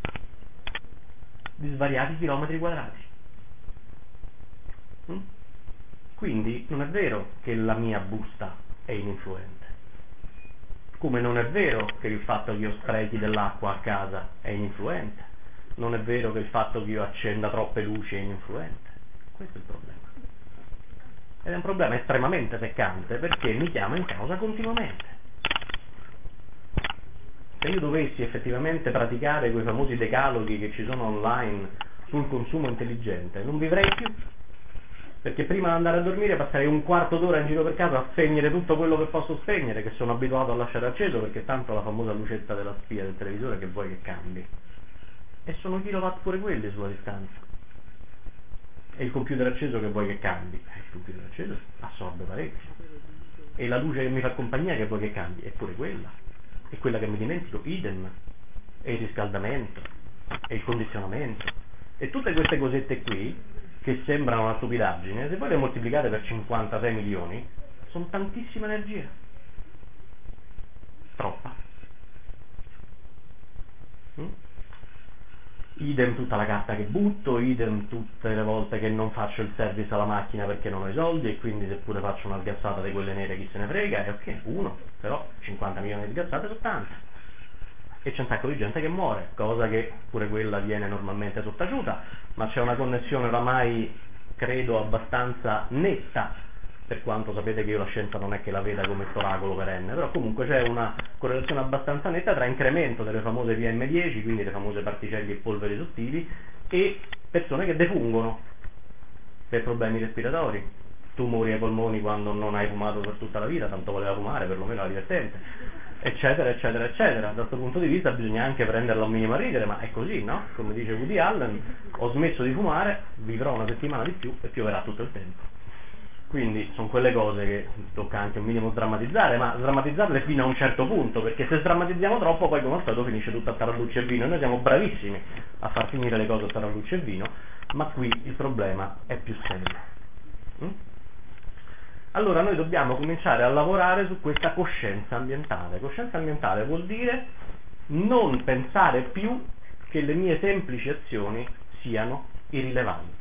di svariati chilometri quadrati. Quindi non è vero che la mia busta è ininfluente, come non è vero che il fatto che io sprechi dell'acqua a casa è ininfluente, non è vero che il fatto che io accenda troppe luci è ininfluente. Questo è il problema. Ed è un problema estremamente seccante perché mi chiama in causa continuamente. Se io dovessi effettivamente praticare quei famosi decaloghi che ci sono online sul consumo intelligente, non vivrei più. Perché prima di andare a dormire passerei un quarto d'ora in giro per casa a spegnere tutto quello che posso spegnere, che sono abituato a lasciare acceso, perché tanto la famosa lucetta della spia del televisore che vuoi che cambi. E sono kilowatt pure quelli sulla distanza. E il computer acceso che vuoi che cambi? Il computer acceso assorbe parecchio. E la luce che mi fa compagnia che vuoi che cambi? È pure quella. E quella che mi dimentico, idem. E il riscaldamento. E il condizionamento. E tutte queste cosette qui, che sembrano una stupidaggine, se poi le moltiplicate per 56 milioni, sono tantissima energia. Troppa. Idem tutta la carta che butto, idem tutte le volte che non faccio il service alla macchina perché non ho i soldi e quindi seppure faccio una sgassata di quelle nere chi se ne frega, è ok, uno, però 50 milioni di sgassate sono tante. E c'è un sacco di gente che muore, cosa che pure quella viene normalmente sottaciuta, ma c'è una connessione oramai, credo, abbastanza netta, per quanto sapete che io la scienza non è che la veda come oracolo perenne, però comunque c'è una correlazione abbastanza netta tra incremento delle famose PM10, quindi le famose particelle e polveri sottili, e persone che defungono per problemi respiratori, tumori ai polmoni quando non hai fumato per tutta la vita, tanto voleva fumare, perlomeno era divertente, eccetera eccetera eccetera. Da questo punto di vista bisogna anche prenderla un minimo a ridere, ma è così, no? Come dice Woody Allen, ho smesso di fumare, vivrò una settimana di più e pioverà tutto il tempo. Quindi sono quelle cose che tocca anche un minimo drammatizzare, ma drammatizzarle fino a un certo punto, perché se drammatizziamo troppo poi come al solito finisce tutto a tarallucce e vino, e noi siamo bravissimi a far finire le cose a tarallucce e vino, ma qui il problema è più serio. Allora noi dobbiamo cominciare a lavorare su questa coscienza ambientale. Coscienza ambientale vuol dire non pensare più che le mie semplici azioni siano irrilevanti,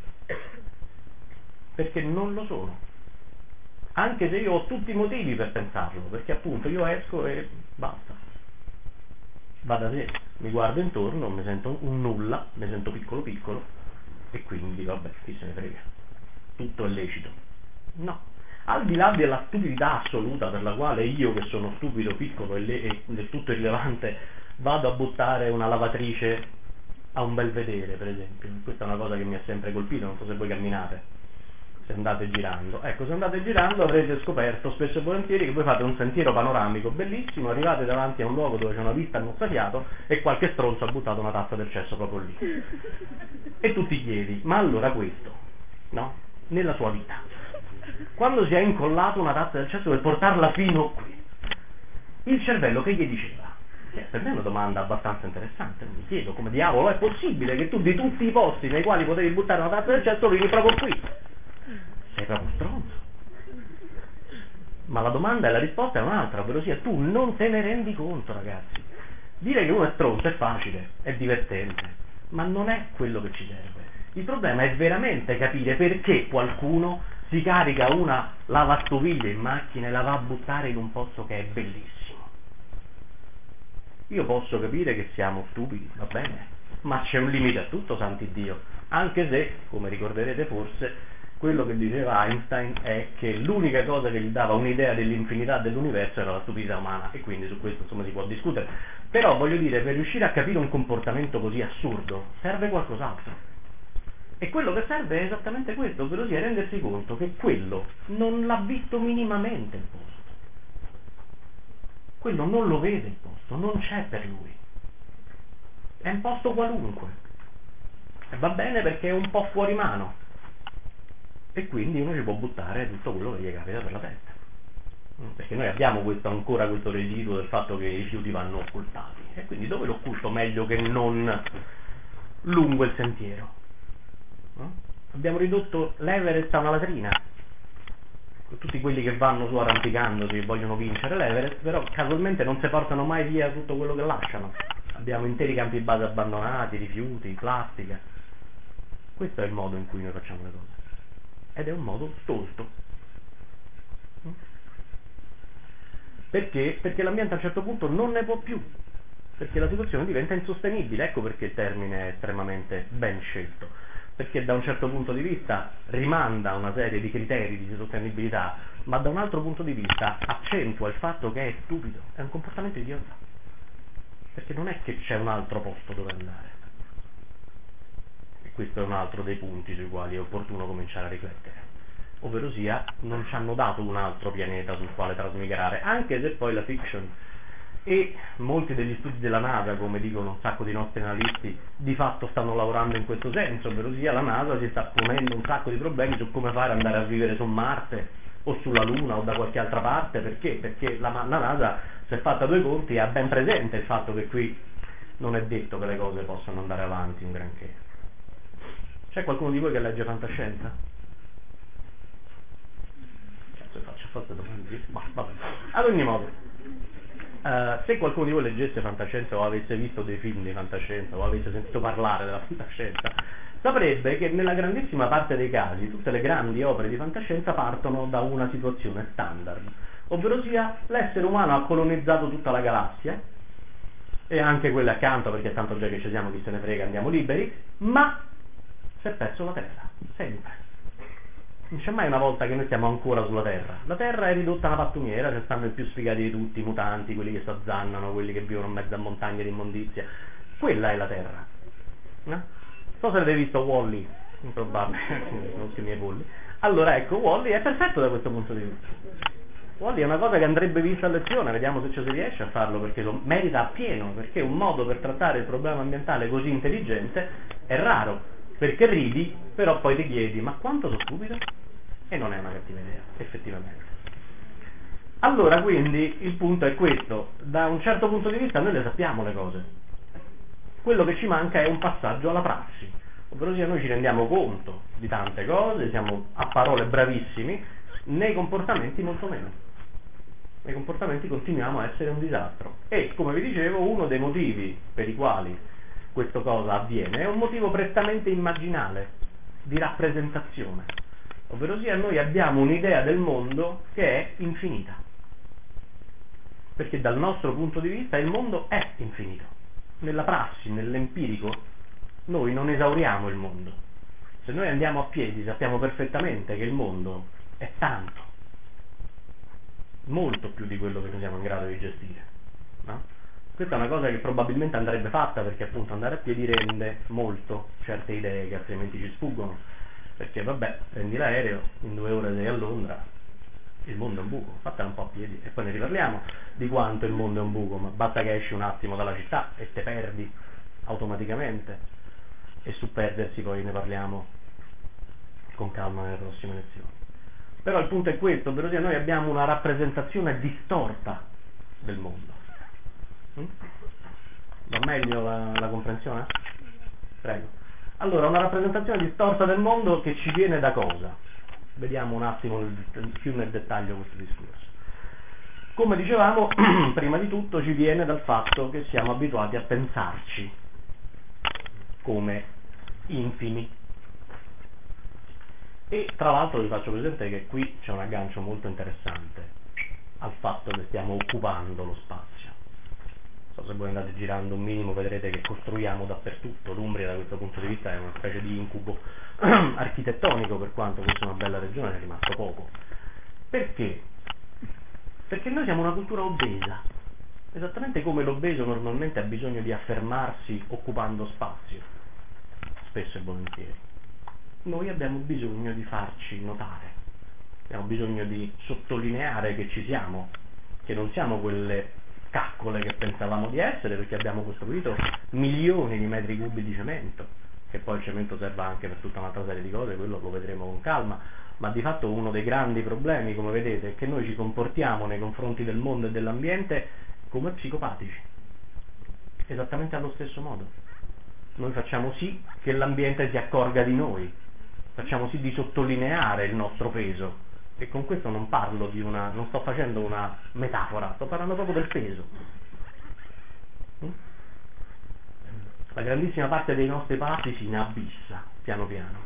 perché non lo sono, anche se io ho tutti i motivi per pensarlo, perché appunto io esco e basta, va da sé, mi guardo intorno, mi sento un nulla, mi sento piccolo piccolo e quindi vabbè, chi se ne frega, tutto è lecito. No, al di là della stupidità assoluta per la quale io, che sono stupido, piccolo e del tutto irrilevante, vado a buttare una lavatrice a un belvedere, per esempio, questa è una cosa che mi ha sempre colpito, non so se voi camminate, se andate girando, ecco, se andate girando avrete scoperto spesso e volentieri che voi fate un sentiero panoramico bellissimo, arrivate davanti a un luogo dove c'è una vista al mozzafiato e qualche stronzo ha buttato una tazza del cesso proprio lì e tu ti chiedi, ma allora questo, no? Nella sua vita, quando si è incollato una tazza del cesso per portarla fino qui, il cervello che gli diceva? Per me è una domanda abbastanza interessante, mi chiedo come diavolo è possibile che tu di tutti i posti nei quali potevi buttare una tazza del cesso vieni proprio qui. Sei proprio stronzo. Ma la domanda e la risposta è un'altra, ovvero sia tu non te ne rendi conto, ragazzi. Dire che uno è stronzo è facile, è divertente, ma non è quello che ci serve. Il problema è veramente capire perché qualcuno si carica una lavastoviglie in macchina e la va a buttare in un posto che è bellissimo. Io posso capire che siamo stupidi, va bene, ma c'è un limite a tutto, santi Dio, anche se, come ricorderete forse, quello che diceva Einstein è che l'unica cosa che gli dava un'idea dell'infinità dell'universo era la stupidità umana, e quindi su questo insomma si può discutere, però voglio dire, per riuscire a capire un comportamento così assurdo serve qualcos'altro, e quello che serve è esattamente questo, ovvero sia rendersi conto che quello non l'ha visto minimamente il posto, quello non lo vede il posto, non c'è per lui. è un posto qualunque e va bene perché è un po' fuori mano e quindi uno ci può buttare tutto quello che gli capita per la testa, perché noi abbiamo ancora questo residuo del fatto che i rifiuti vanno occultati, e quindi dove lo occulto meglio che non lungo il sentiero, no? Abbiamo ridotto l'Everest a una latrina, tutti quelli che vanno su arrampicandosi e vogliono vincere l'Everest, però casualmente non si portano mai via tutto quello che lasciano. Abbiamo interi campi base abbandonati, rifiuti, plastica. Questo è il modo in cui noi facciamo le cose, ed è un modo stolto. Perché? Perché l'ambiente a un certo punto non ne può più, perché la situazione diventa insostenibile. Ecco perché il termine è estremamente ben scelto, perché da un certo punto di vista rimanda a una serie di criteri di sostenibilità, ma da un altro punto di vista accentua il fatto che è stupido, è un comportamento idiota, perché non è che c'è un altro posto dove andare. E questo è un altro dei punti sui quali è opportuno cominciare a riflettere, ovvero sia non ci hanno dato un altro pianeta sul quale trasmigrare, anche se poi la fiction e molti degli studi della NASA, come dicono un sacco di nostri analisti, di fatto stanno lavorando in questo senso, ovvero sia la NASA si sta ponendo un sacco di problemi su come fare ad andare a vivere su Marte o sulla Luna o da qualche altra parte. Perché? Perché la NASA si è fatta due conti e ha ben presente il fatto che qui non è detto che le cose possano andare avanti un granché. C'è qualcuno di voi che legge fantascienza? Cazzo, faccio forse domande. Vabbè. Ad ogni modo, se qualcuno di voi leggesse fantascienza o avesse visto dei film di fantascienza o avesse sentito parlare della fantascienza, saprebbe che nella grandissima parte dei casi tutte le grandi opere di fantascienza partono da una situazione standard, ovvero sia l'essere umano ha colonizzato tutta la galassia e anche quelle accanto, perché tanto già che ci siamo chi se ne frega, andiamo liberi, ma si è perso la Terra, sempre. Non c'è mai una volta che noi stiamo ancora sulla Terra. La Terra è ridotta a una pattumiera, ci stanno i più sfigati di tutti, i mutanti, quelli che si azzannano, quelli che vivono in mezzo a montagne di immondizia. Quella è la Terra. No? Non so se avete visto Wall-E, improbabile, non i miei polli. Allora ecco, Wall-E è perfetto da questo punto di vista. Wall-E è una cosa che andrebbe vista a lezione, vediamo se ci si riesce a farlo, perché lo merita appieno, perché un modo per trattare il problema ambientale così intelligente è raro. Perché ridi, però poi ti chiedi, ma quanto sono stupido? E non è una cattiva idea, effettivamente. Allora, quindi, il punto è questo. Da un certo punto di vista noi le sappiamo le cose. Quello che ci manca è un passaggio alla prassi. Ovvero sia, noi ci rendiamo conto di tante cose, siamo a parole bravissimi, nei comportamenti molto meno. Nei comportamenti continuiamo a essere un disastro. E, come vi dicevo, uno dei motivi per i quali questa cosa avviene è un motivo prettamente immaginale, di rappresentazione, ovvero sia noi abbiamo un'idea del mondo che è infinita, perché dal nostro punto di vista il mondo è infinito. Nella prassi, nell'empirico, noi non esauriamo il mondo. Se noi andiamo a piedi sappiamo perfettamente che il mondo è tanto, molto più di quello che noi siamo in grado di gestire, no? Questa è una cosa che probabilmente andrebbe fatta, perché appunto andare a piedi rende molto certe idee che altrimenti ci sfuggono, perché vabbè, prendi l'aereo, in 2 ore sei a Londra, il mondo è un buco, fatela un po' a piedi e poi ne riparliamo di quanto il mondo è un buco, ma basta che esci un attimo dalla città e te perdi automaticamente, e su perdersi poi ne parliamo con calma nelle prossime lezioni. Però il punto è questo, ovvero sia noi abbiamo una rappresentazione distorta del mondo. Va meglio la comprensione? Prego. Allora, una rappresentazione distorta del mondo che ci viene da cosa? Vediamo un attimo più nel dettaglio questo discorso. Come dicevamo, prima di tutto ci viene dal fatto che siamo abituati a pensarci come infimi. E tra l'altro vi faccio presente che qui c'è un aggancio molto interessante al fatto che stiamo occupando lo spazio. Se voi andate girando un minimo vedrete che costruiamo dappertutto. L'Umbria da questo punto di vista è una specie di incubo architettonico, per quanto fosse una bella regione è rimasto poco. Perché? Perché noi siamo una cultura obesa, esattamente come l'obeso normalmente ha bisogno di affermarsi occupando spazio, spesso e volentieri. Noi abbiamo bisogno di farci notare, abbiamo bisogno di sottolineare che ci siamo, che non siamo quelle caccole che pensavamo di essere, perché abbiamo costruito milioni di metri cubi di cemento, che poi il cemento serve anche per tutta un'altra serie di cose, quello lo vedremo con calma, ma di fatto uno dei grandi problemi, come vedete, è che noi ci comportiamo nei confronti del mondo e dell'ambiente come psicopatici, esattamente allo stesso modo. Noi facciamo sì che l'ambiente si accorga di noi, facciamo sì di sottolineare il nostro peso, e con questo non parlo non sto facendo una metafora, sto parlando proprio del peso. La grandissima parte dei nostri passi si inabissa piano piano.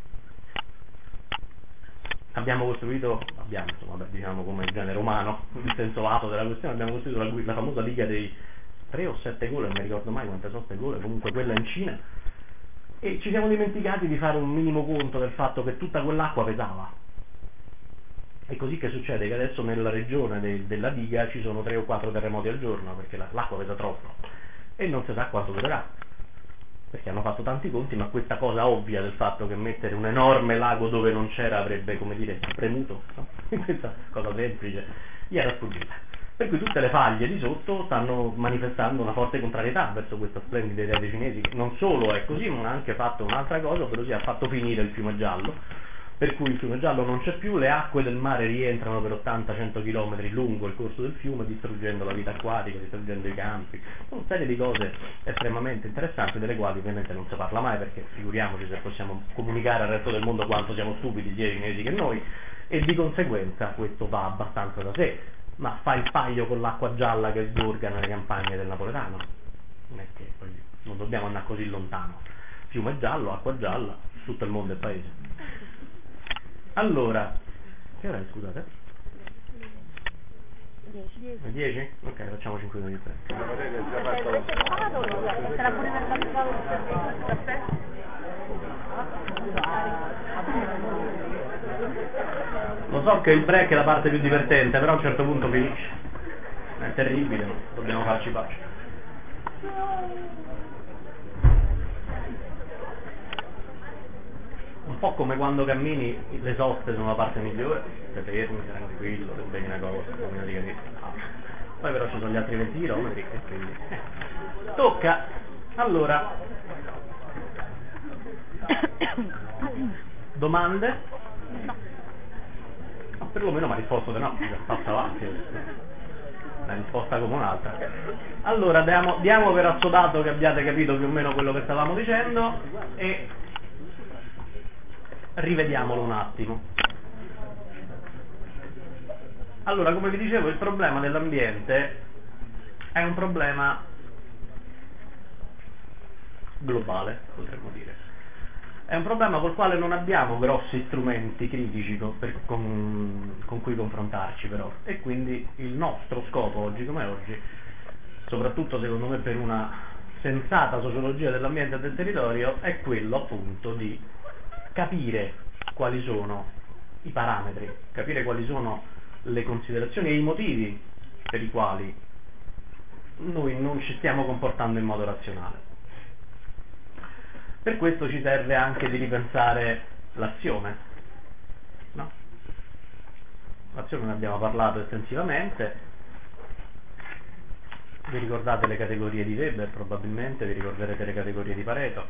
Abbiamo costruito, insomma, diciamo come il genere umano, in senso lato della questione, abbiamo costruito la famosa liga dei 3 o 7 gole, non mi ricordo mai quante sono 7 gole, comunque quella in Cina, e ci siamo dimenticati di fare un minimo conto del fatto che tutta quell'acqua pesava. È così che succede che adesso nella regione della diga ci sono 3 o 4 terremoti al giorno, perché l'acqua pesa troppo, e non si sa quanto durerà, perché hanno fatto tanti conti, ma questa cosa ovvia del fatto che mettere un enorme lago dove non c'era avrebbe, come dire, premuto, no? Questa cosa semplice gli era sfuggita. Per cui tutte le faglie di sotto stanno manifestando una forte contrarietà verso questa splendida idea dei cinesi, che non solo è così, ma ha anche fatto un'altra cosa, ovvero si ha fatto finire il fiume giallo, per cui il fiume giallo non c'è più, le acque del mare rientrano per 80-100 km lungo il corso del fiume, distruggendo la vita acquatica, distruggendo i campi, una serie di cose estremamente interessanti, delle quali ovviamente non si parla mai, perché figuriamoci se possiamo comunicare al resto del mondo quanto siamo stupidi sia i cinesi che noi, e di conseguenza questo va abbastanza da sé. Ma fa il paio con l'acqua gialla che sgorga nelle campagne del napoletano, non è che non dobbiamo andare così lontano. Fiume giallo, acqua gialla, tutto il mondo è paese. Allora, che ora è, scusate? 10? Ok, facciamo 5 minuti di tempo. Sarà pure per il caffè? Lo so che il break è la parte più divertente, però a un certo punto finisce. È terribile, dobbiamo farci pace. Un po' come quando cammini, le soste sono la parte migliore, sei fermi, tranquillo, se bevi una cosa, non ti capisci. Poi però ci sono gli altri 20 km e quindi tocca. Allora, domande? No, perlomeno mi ha risposto di no, già passa avanti, una risposta come un'altra. Allora diamo per assodato che abbiate capito più o meno quello che stavamo dicendo e rivediamolo un attimo. Allora, come vi dicevo, il problema dell'ambiente è un problema globale, potremmo dire. È un problema col quale non abbiamo grossi strumenti critici con cui confrontarci, però, e quindi il nostro scopo oggi come oggi, soprattutto secondo me per una sensata sociologia dell'ambiente e del territorio, è quello appunto di capire quali sono i parametri, capire quali sono le considerazioni e i motivi per i quali noi non ci stiamo comportando in modo razionale. Per questo ci serve anche di ripensare l'azione, no? L'azione ne abbiamo parlato estensivamente, vi ricordate le categorie di Weber, probabilmente vi ricorderete le categorie di Pareto.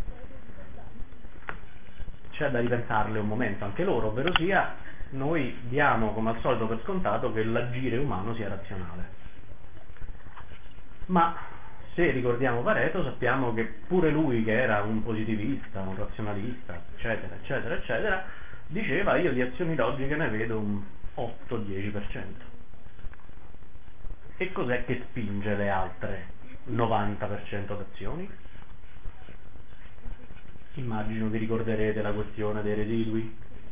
C'è da ripensarle un momento anche loro, ovvero sia noi diamo come al solito per scontato che l'agire umano sia razionale, ma se ricordiamo Pareto sappiamo che pure lui, che era un positivista, un razionalista, eccetera eccetera eccetera, diceva: io di azioni logiche ne vedo un 8-10%. E cos'è che spinge le altre 90% d'azioni? Immagino vi ricorderete la questione dei residui.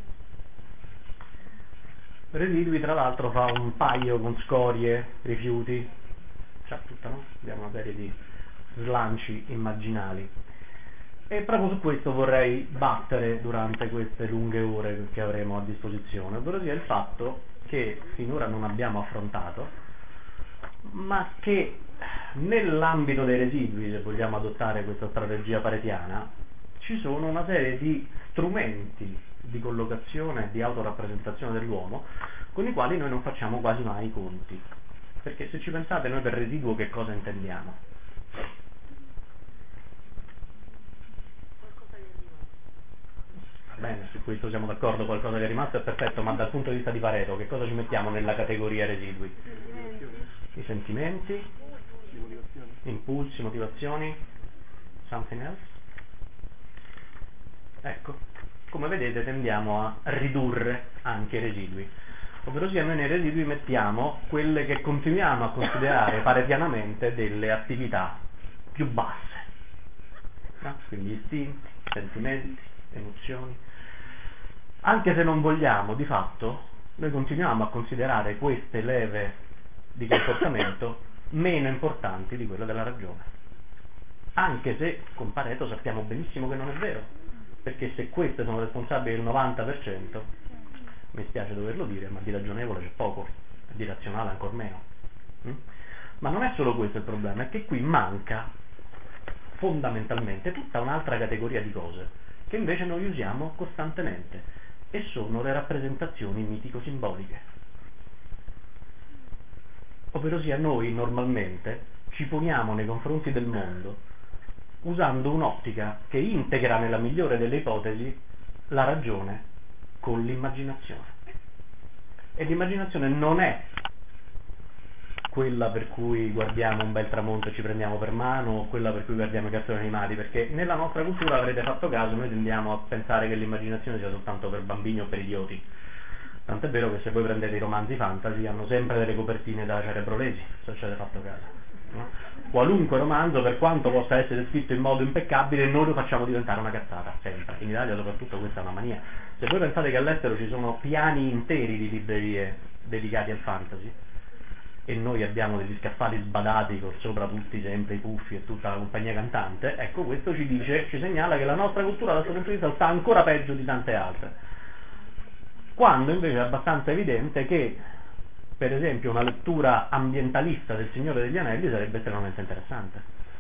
Residui, tra l'altro, fa un paio con scorie, rifiuti, c'è tutta, no? Abbiamo una serie di slanci immaginali. E proprio su questo vorrei battere durante queste lunghe ore che avremo a disposizione, ovvero sia il fatto che finora non abbiamo affrontato, ma che nell'ambito dei residui, se vogliamo adottare questa strategia paretiana, ci sono una serie di strumenti di collocazione e di autorappresentazione dell'uomo con i quali noi non facciamo quasi mai i conti. perché se ci pensate noi per residuo che cosa intendiamo? Va bene, su questo siamo d'accordo, qualcosa che è rimasto è perfetto, ma dal punto di vista di Pareto che cosa ci mettiamo nella categoria residui? I sentimenti, impulsi, motivazioni, something else? Ecco, come vedete tendiamo a ridurre anche i residui, ovvero sia noi nei residui mettiamo quelle che continuiamo a considerare paretianamente delle attività più basse, no? Quindi istinti, sentimenti, emozioni. Anche se non vogliamo, di fatto, noi continuiamo a considerare queste leve di comportamento meno importanti di quelle della ragione. Anche se con Pareto sappiamo benissimo che non è vero, perché se queste sono responsabili del 90%, mi spiace doverlo dire, ma di ragionevole c'è poco, di razionale ancor meno. Ma non è solo questo il problema, è che qui manca fondamentalmente tutta un'altra categoria di cose che invece noi usiamo costantemente, e sono le rappresentazioni mitico-simboliche. Ovvero sia noi normalmente ci poniamo nei confronti del mondo usando un'ottica che integra nella migliore delle ipotesi la ragione con l'immaginazione. E l'immaginazione non è quella per cui guardiamo un bel tramonto e ci prendiamo per mano, o quella per cui guardiamo i cartoni animati, perché nella nostra cultura, avrete fatto caso, noi tendiamo a pensare che l'immaginazione sia soltanto per bambini o per idioti. Tant'è vero che se voi prendete i romanzi fantasy hanno sempre delle copertine da cerebrolesi, se ci avete fatto caso, no? Qualunque romanzo, per quanto possa essere scritto in modo impeccabile, noi lo facciamo diventare una cazzata, sempre. In Italia soprattutto questa è una mania. Se voi pensate che all'estero ci sono piani interi di librerie dedicati al fantasy, e noi abbiamo degli scaffali sbadati con sopra tutti sempre i puffi e tutta la compagnia cantante, ecco, questo ci dice, ci segnala che la nostra cultura da questo punto di vista sta ancora peggio di tante altre, quando invece è abbastanza evidente che per esempio una lettura ambientalista del Signore degli Anelli sarebbe estremamente interessante,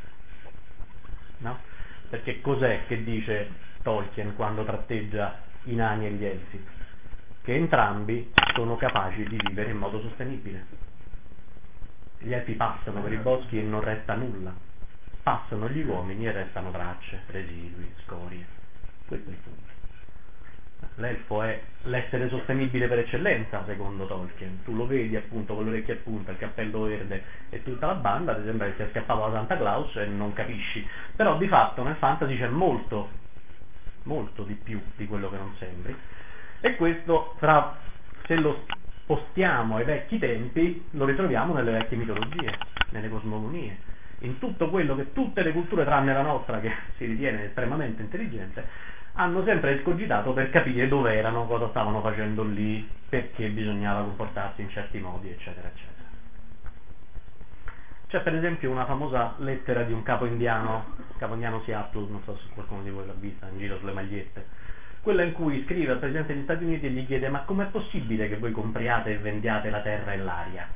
no? Perché cos'è che dice Tolkien quando tratteggia i nani e gli elfi? Che entrambi sono capaci di vivere in modo sostenibile. Gli elfi passano per i boschi e non resta nulla, passano gli uomini e restano tracce, residui, scorie. Questo è il punto. L'elfo è l'essere sostenibile per eccellenza, secondo Tolkien. Tu lo vedi appunto con le orecchie a punta, il cappello verde e tutta la banda, ti sembra che sia scappato da Santa Claus e non capisci. Però di fatto nel fantasy c'è molto, molto di più di quello che non sembri. E questo, se lo spostiamo ai vecchi tempi, lo ritroviamo nelle vecchie mitologie, nelle cosmogonie, in tutto quello che tutte le culture tranne la nostra, che si ritiene estremamente intelligente, hanno sempre escogitato per capire dove erano, cosa stavano facendo lì, perché bisognava comportarsi in certi modi, eccetera, eccetera. C'è per esempio una famosa lettera di un capo indiano Seattle, non so se qualcuno di voi l'ha vista in giro sulle magliette, quella in cui scrive al Presidente degli Stati Uniti e gli chiede: ma com'è possibile che voi compriate e vendiate la terra e l'aria?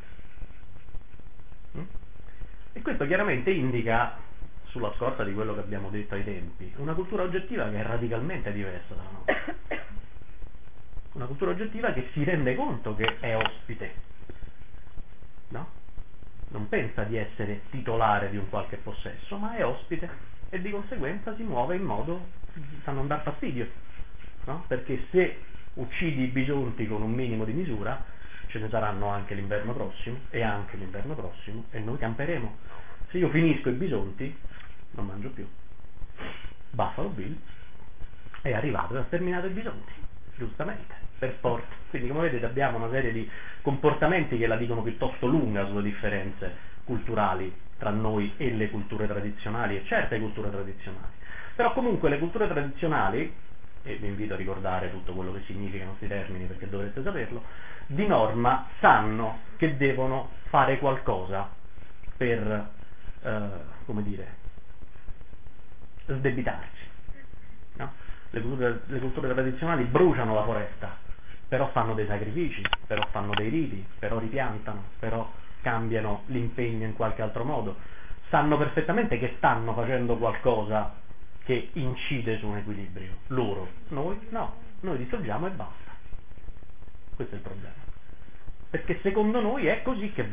E questo chiaramente indica, sulla scorta di quello che abbiamo detto ai tempi, una cultura oggettiva che è radicalmente diversa dalla nostra. Una cultura oggettiva che si rende conto che è ospite, no? Non pensa di essere titolare di un qualche possesso, ma è ospite e di conseguenza si muove in modo da non dar fastidio, no? Perché se uccidi i bisonti con un minimo di misura, ce ne saranno anche l'inverno prossimo e anche l'inverno prossimo e noi camperemo. Se io finisco i bisonti non mangio più. Buffalo Bill è arrivato e ha sterminato i bisonti, giustamente, per forza. Quindi come vedete abbiamo una serie di comportamenti che la dicono piuttosto lunga sulle differenze culturali tra noi e le culture tradizionali e certe culture tradizionali. Però comunque le culture tradizionali, e vi invito a ricordare tutto quello che significano questi termini perché dovreste saperlo, di norma sanno che devono fare qualcosa per, come dire, sdebitarsi, no? Le culture tradizionali bruciano la foresta, però fanno dei sacrifici, però fanno dei riti, però ripiantano, però cambiano l'impegno in qualche altro modo, sanno perfettamente che stanno facendo qualcosa che incide su un equilibrio. Loro, noi no, noi distruggiamo e basta. Questo è il problema, perché secondo noi è così che va,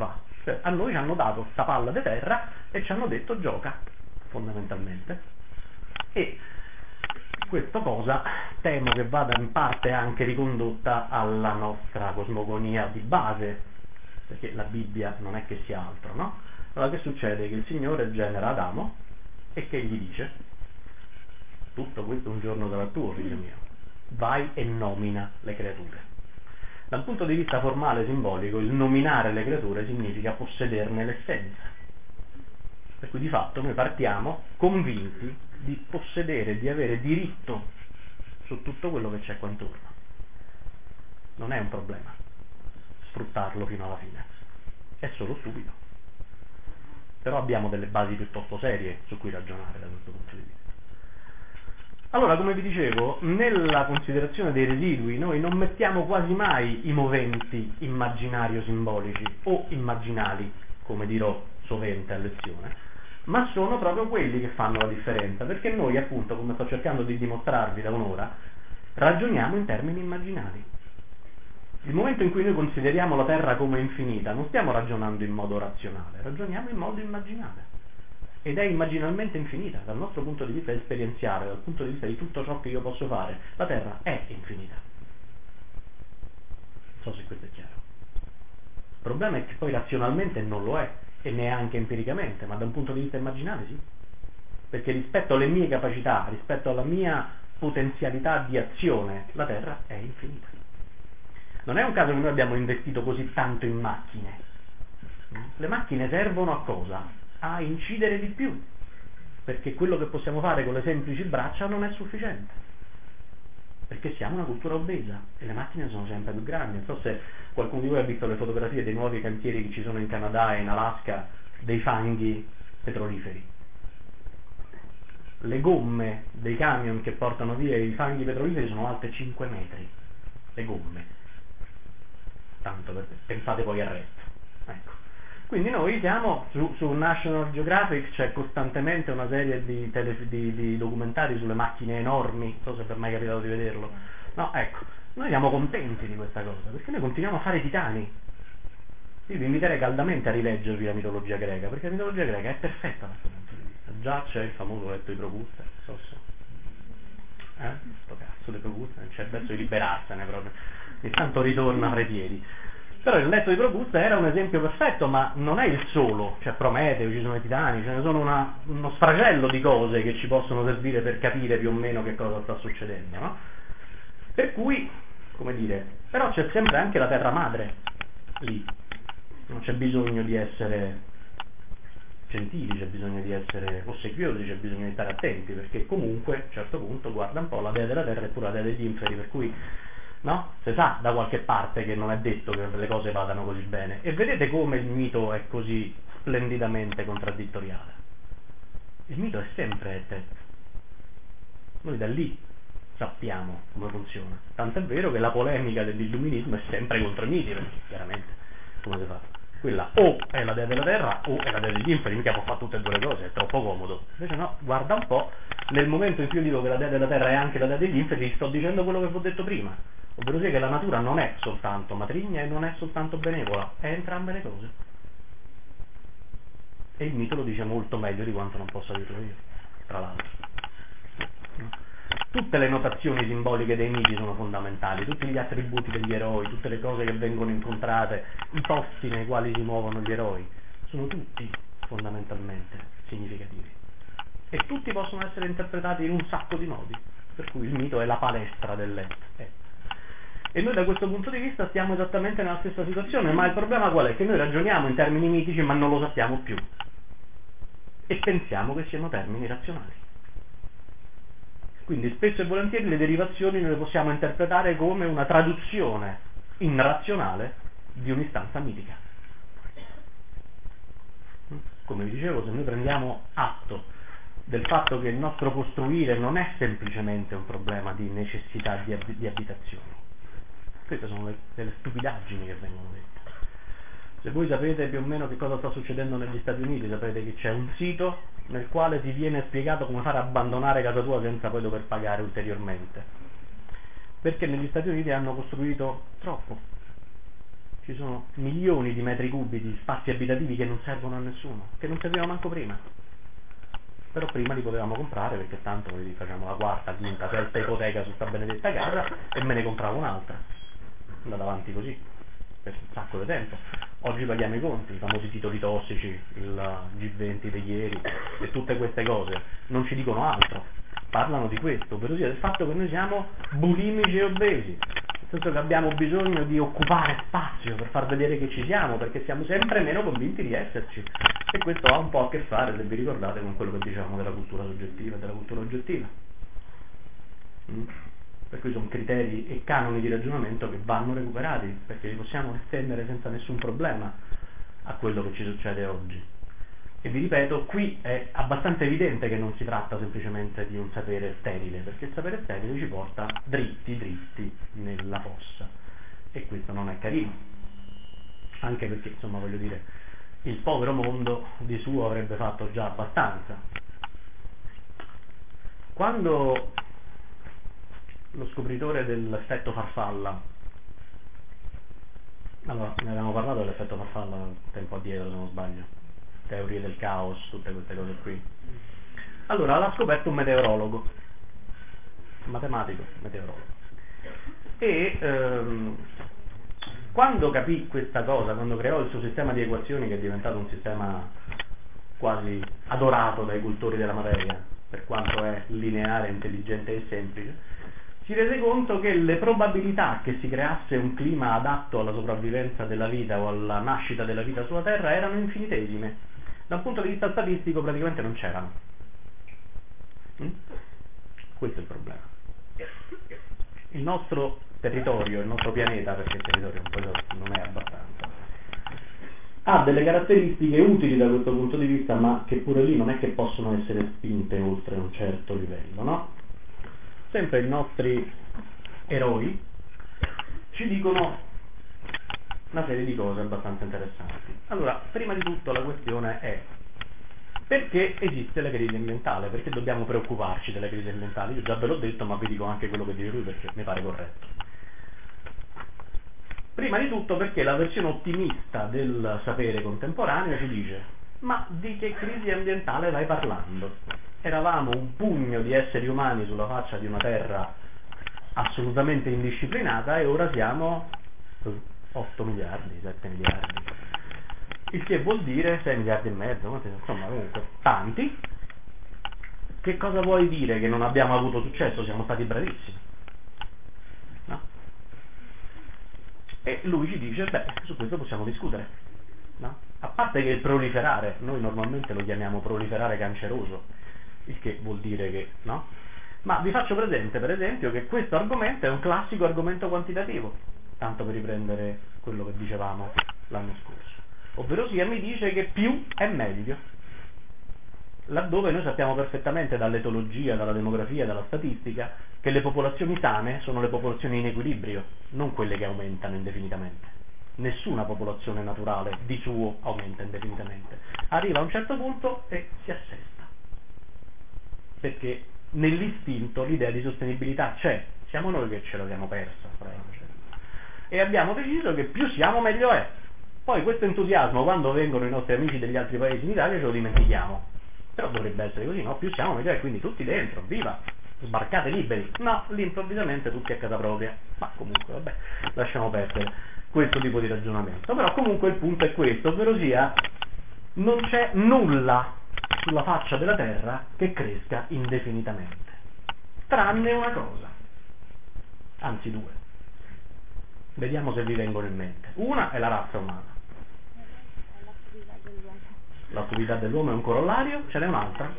Cioè a noi ci hanno dato sta palla di terra e ci hanno detto gioca, fondamentalmente. E questa cosa temo che vada in parte anche ricondotta alla nostra cosmogonia di base, perché la Bibbia non è che sia altro, no? Allora che succede? Che il Signore genera Adamo e che gli dice: tutto questo un giorno sarà tuo, figlio mio, vai e nomina le creature. Dal punto di vista formale, simbolico, il nominare le creature significa possederne l'essenza, per cui di fatto noi partiamo convinti di possedere, di avere diritto su tutto quello che c'è qua intorno. Non è un problema sfruttarlo fino alla fine, è solo stupido, però abbiamo delle basi piuttosto serie su cui ragionare da questo punto di vista. Allora, come vi dicevo, nella considerazione dei residui noi non mettiamo quasi mai i moventi immaginario-simbolici o immaginali, come dirò sovente a lezione, ma sono proprio quelli che fanno la differenza, perché noi, appunto, come sto cercando di dimostrarvi da un'ora, ragioniamo in termini immaginari. Il momento in cui noi consideriamo la Terra come infinita, non stiamo ragionando in modo razionale, ragioniamo in modo immaginale. Ed è immaginalmente infinita, dal nostro punto di vista esperienziale, dal punto di vista di tutto ciò che io posso fare, la Terra è infinita. Non so se questo è chiaro. Il problema è che poi razionalmente non lo è, e neanche empiricamente, ma da un punto di vista immaginale sì. Perché rispetto alle mie capacità, rispetto alla mia potenzialità di azione, la Terra è infinita. Non è un caso che noi abbiamo investito così tanto in macchine. Le macchine servono a cosa? A incidere di più, perché quello che possiamo fare con le semplici braccia non è sufficiente, perché siamo una cultura obesa e le macchine sono sempre più grandi. Non so se qualcuno di voi ha visto le fotografie dei nuovi cantieri che ci sono in Canada e in Alaska dei fanghi petroliferi. Le gomme dei camion che portano via i fanghi petroliferi sono alte 5 metri, le gomme, tanto pensate poi al resto, ecco. Quindi noi siamo su National Geographic, c'è costantemente una serie di documentari sulle macchine enormi, non so se vi è mai capitato di vederlo. No, ecco, noi siamo contenti di questa cosa, perché noi continuiamo a fare titani. Io vi inviterei caldamente a rileggervi la mitologia greca, perché la mitologia greca è perfetta da questo punto di vista. Già c'è il famoso letto di Procusta, non so se... sto cazzo di Procusta, non c'è il verso di liberarsene proprio, e tanto ritorna fra i piedi. Però il letto di Procusta era un esempio perfetto, ma non è il solo, c'è Prometeo, ci sono i titani, ce ne sono uno sfracello di cose che ci possono servire per capire più o meno che cosa sta succedendo, no? Per cui, come dire, però c'è sempre anche la terra madre lì, non c'è bisogno di essere gentili, c'è bisogno di essere ossequiosi, c'è bisogno di stare attenti, perché comunque a un certo punto guarda un po' la dea della terra e pure la dea degli inferi, per cui no? Si sa da qualche parte che non è detto che le cose vadano così bene, e vedete come il mito è così splendidamente contraddittoriale. Il mito è sempre et. Noi da lì sappiamo come funziona, tant'è vero che la polemica dell'illuminismo è sempre contro i miti, perché chiaramente come si fa? Quella o è la dea della terra o è la dea degli inferi, mica può fare tutte e due le cose, è troppo comodo. Invece no, guarda un po', nel momento in cui io dico che la dea della terra è anche la dea degli inferi, sto dicendo quello che vi ho detto prima, ovvero sia che la natura non è soltanto matrigna e non è soltanto benevola, è entrambe le cose. E il mito lo dice molto meglio di quanto non possa dirlo io, tra l'altro. Tutte le notazioni simboliche dei miti sono fondamentali, tutti gli attributi degli eroi, tutte le cose che vengono incontrate, i posti nei quali si muovono gli eroi, sono tutti fondamentalmente significativi. E tutti possono essere interpretati in un sacco di modi, per cui il mito è la palestra dell'et. E noi da questo punto di vista stiamo esattamente nella stessa situazione, ma il problema qual è? Che noi ragioniamo in termini mitici ma non lo sappiamo più, e pensiamo che siano termini razionali. Quindi spesso e volentieri le derivazioni noi le possiamo interpretare come una traduzione irrazionale di un'istanza mitica. Come vi dicevo, se noi prendiamo atto del fatto che il nostro costruire non è semplicemente un problema di necessità di abitazioni, queste sono delle stupidaggini che vengono dette. Se voi sapete più o meno che cosa sta succedendo negli Stati Uniti, sapete che c'è un sito nel quale ti viene spiegato come fare a abbandonare casa tua senza poi dover pagare ulteriormente, perché negli Stati Uniti hanno costruito troppo, ci sono milioni di metri cubi di spazi abitativi che non servono a nessuno, che non servivano manco prima. Però prima li potevamo comprare perché tanto noi facciamo la quarta, quinta, sesta ipoteca su sta benedetta casa e me ne compravo un'altra. Andata avanti così per un sacco di tempo. Oggi paghiamo i conti, i famosi titoli tossici, il G20 di ieri e tutte queste cose non ci dicono altro, parlano di questo, ovvero sia del fatto che noi siamo bulimici e obesi, nel senso che abbiamo bisogno di occupare spazio per far vedere che ci siamo, perché siamo sempre meno convinti di esserci, e questo ha un po' a che fare, se vi ricordate, con quello che dicevamo della cultura soggettiva e della cultura oggettiva. Per cui sono criteri e canoni di ragionamento che vanno recuperati, perché li possiamo estendere senza nessun problema a quello che ci succede oggi. E vi ripeto, qui è abbastanza evidente che non si tratta semplicemente di un sapere sterile, perché il sapere sterile ci porta dritti nella fossa, e questo non è carino, anche perché, insomma, voglio dire, il povero mondo di suo avrebbe fatto già abbastanza. Quando lo scopritore dell'effetto farfalla, allora ne avevamo parlato dell'effetto farfalla tempo addietro, se non sbaglio, teorie del caos, tutte queste cose qui. Allora l'ha scoperto un meteorologo, un matematico meteorologo, e quando capì questa cosa, quando creò il suo sistema di equazioni, che è diventato un sistema quasi adorato dai cultori della materia per quanto è lineare, intelligente e semplice, si rese conto che le probabilità che si creasse un clima adatto alla sopravvivenza della vita o alla nascita della vita sulla Terra erano infinitesime. Da un punto di vista statistico praticamente non c'erano. Questo è il problema. Il nostro territorio, il nostro pianeta, perché il territorio non è abbastanza, ha delle caratteristiche utili da questo punto di vista, ma che pure lì non è che possono essere spinte oltre un certo livello, no? Sempre i nostri eroi ci dicono una serie di cose abbastanza interessanti. Allora, prima di tutto la questione è: perché esiste la crisi ambientale? Perché dobbiamo preoccuparci della crisi ambientale? Io già ve l'ho detto, ma vi dico anche quello che dice lui perché mi pare corretto. Prima di tutto perché la versione ottimista del sapere contemporaneo ci dice: ma di che crisi ambientale vai parlando? Eravamo un pugno di esseri umani sulla faccia di una terra assolutamente indisciplinata e ora siamo 8 miliardi, 7 miliardi, il che vuol dire 6 miliardi e mezzo, insomma comunque tanti. Che cosa vuoi dire? Che non abbiamo avuto successo? Siamo stati bravissimi, no? E lui ci dice: beh, su questo possiamo discutere, no? A parte che il proliferare, noi normalmente lo chiamiamo proliferare canceroso, il che vuol dire che, no? Ma vi faccio presente, per esempio, che questo argomento è un classico argomento quantitativo, tanto per riprendere quello che dicevamo l'anno scorso, ovvero sia mi dice che più è meglio, laddove noi sappiamo perfettamente dall'etologia, dalla demografia, dalla statistica, che le popolazioni sane sono le popolazioni in equilibrio, non quelle che aumentano indefinitamente. Nessuna popolazione naturale di suo aumenta indefinitamente, arriva a un certo punto e si assesta, perché nell'istinto l'idea di sostenibilità c'è, siamo noi che ce l'abbiamo persa, e abbiamo deciso che più siamo meglio è. Poi questo entusiasmo, quando vengono i nostri amici degli altri paesi in Italia, ce lo dimentichiamo, però dovrebbe essere così, no? Più siamo meglio è, quindi tutti dentro, viva, sbarcate liberi. No, lì improvvisamente tutti a casa propria, ma comunque vabbè, lasciamo perdere questo tipo di ragionamento. Però comunque il punto è questo, ovvero sia non c'è nulla sulla faccia della terra che cresca indefinitamente, tranne una cosa, anzi due. Vediamo se vi vengono in mente. Una è la razza umana. L'attività dell'uomo è un corollario, ce n'è un'altra?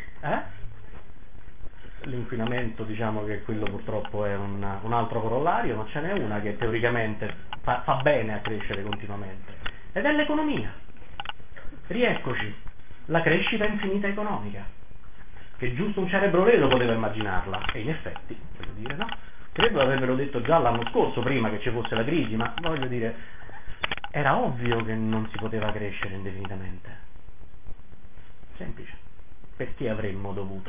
L'inquinamento, diciamo che quello purtroppo è un altro corollario, ma ce n'è una che teoricamente fa bene a crescere continuamente, ed è l'economia. Rieccoci, la crescita infinita economica, che giusto un cerebro ledo poteva immaginarla, e in effetti, voglio dire, no? Credo avrebbero detto già l'anno scorso, prima che ci fosse la crisi, ma voglio dire, era ovvio che non si poteva crescere indefinitamente. Semplice. Perché avremmo dovuto?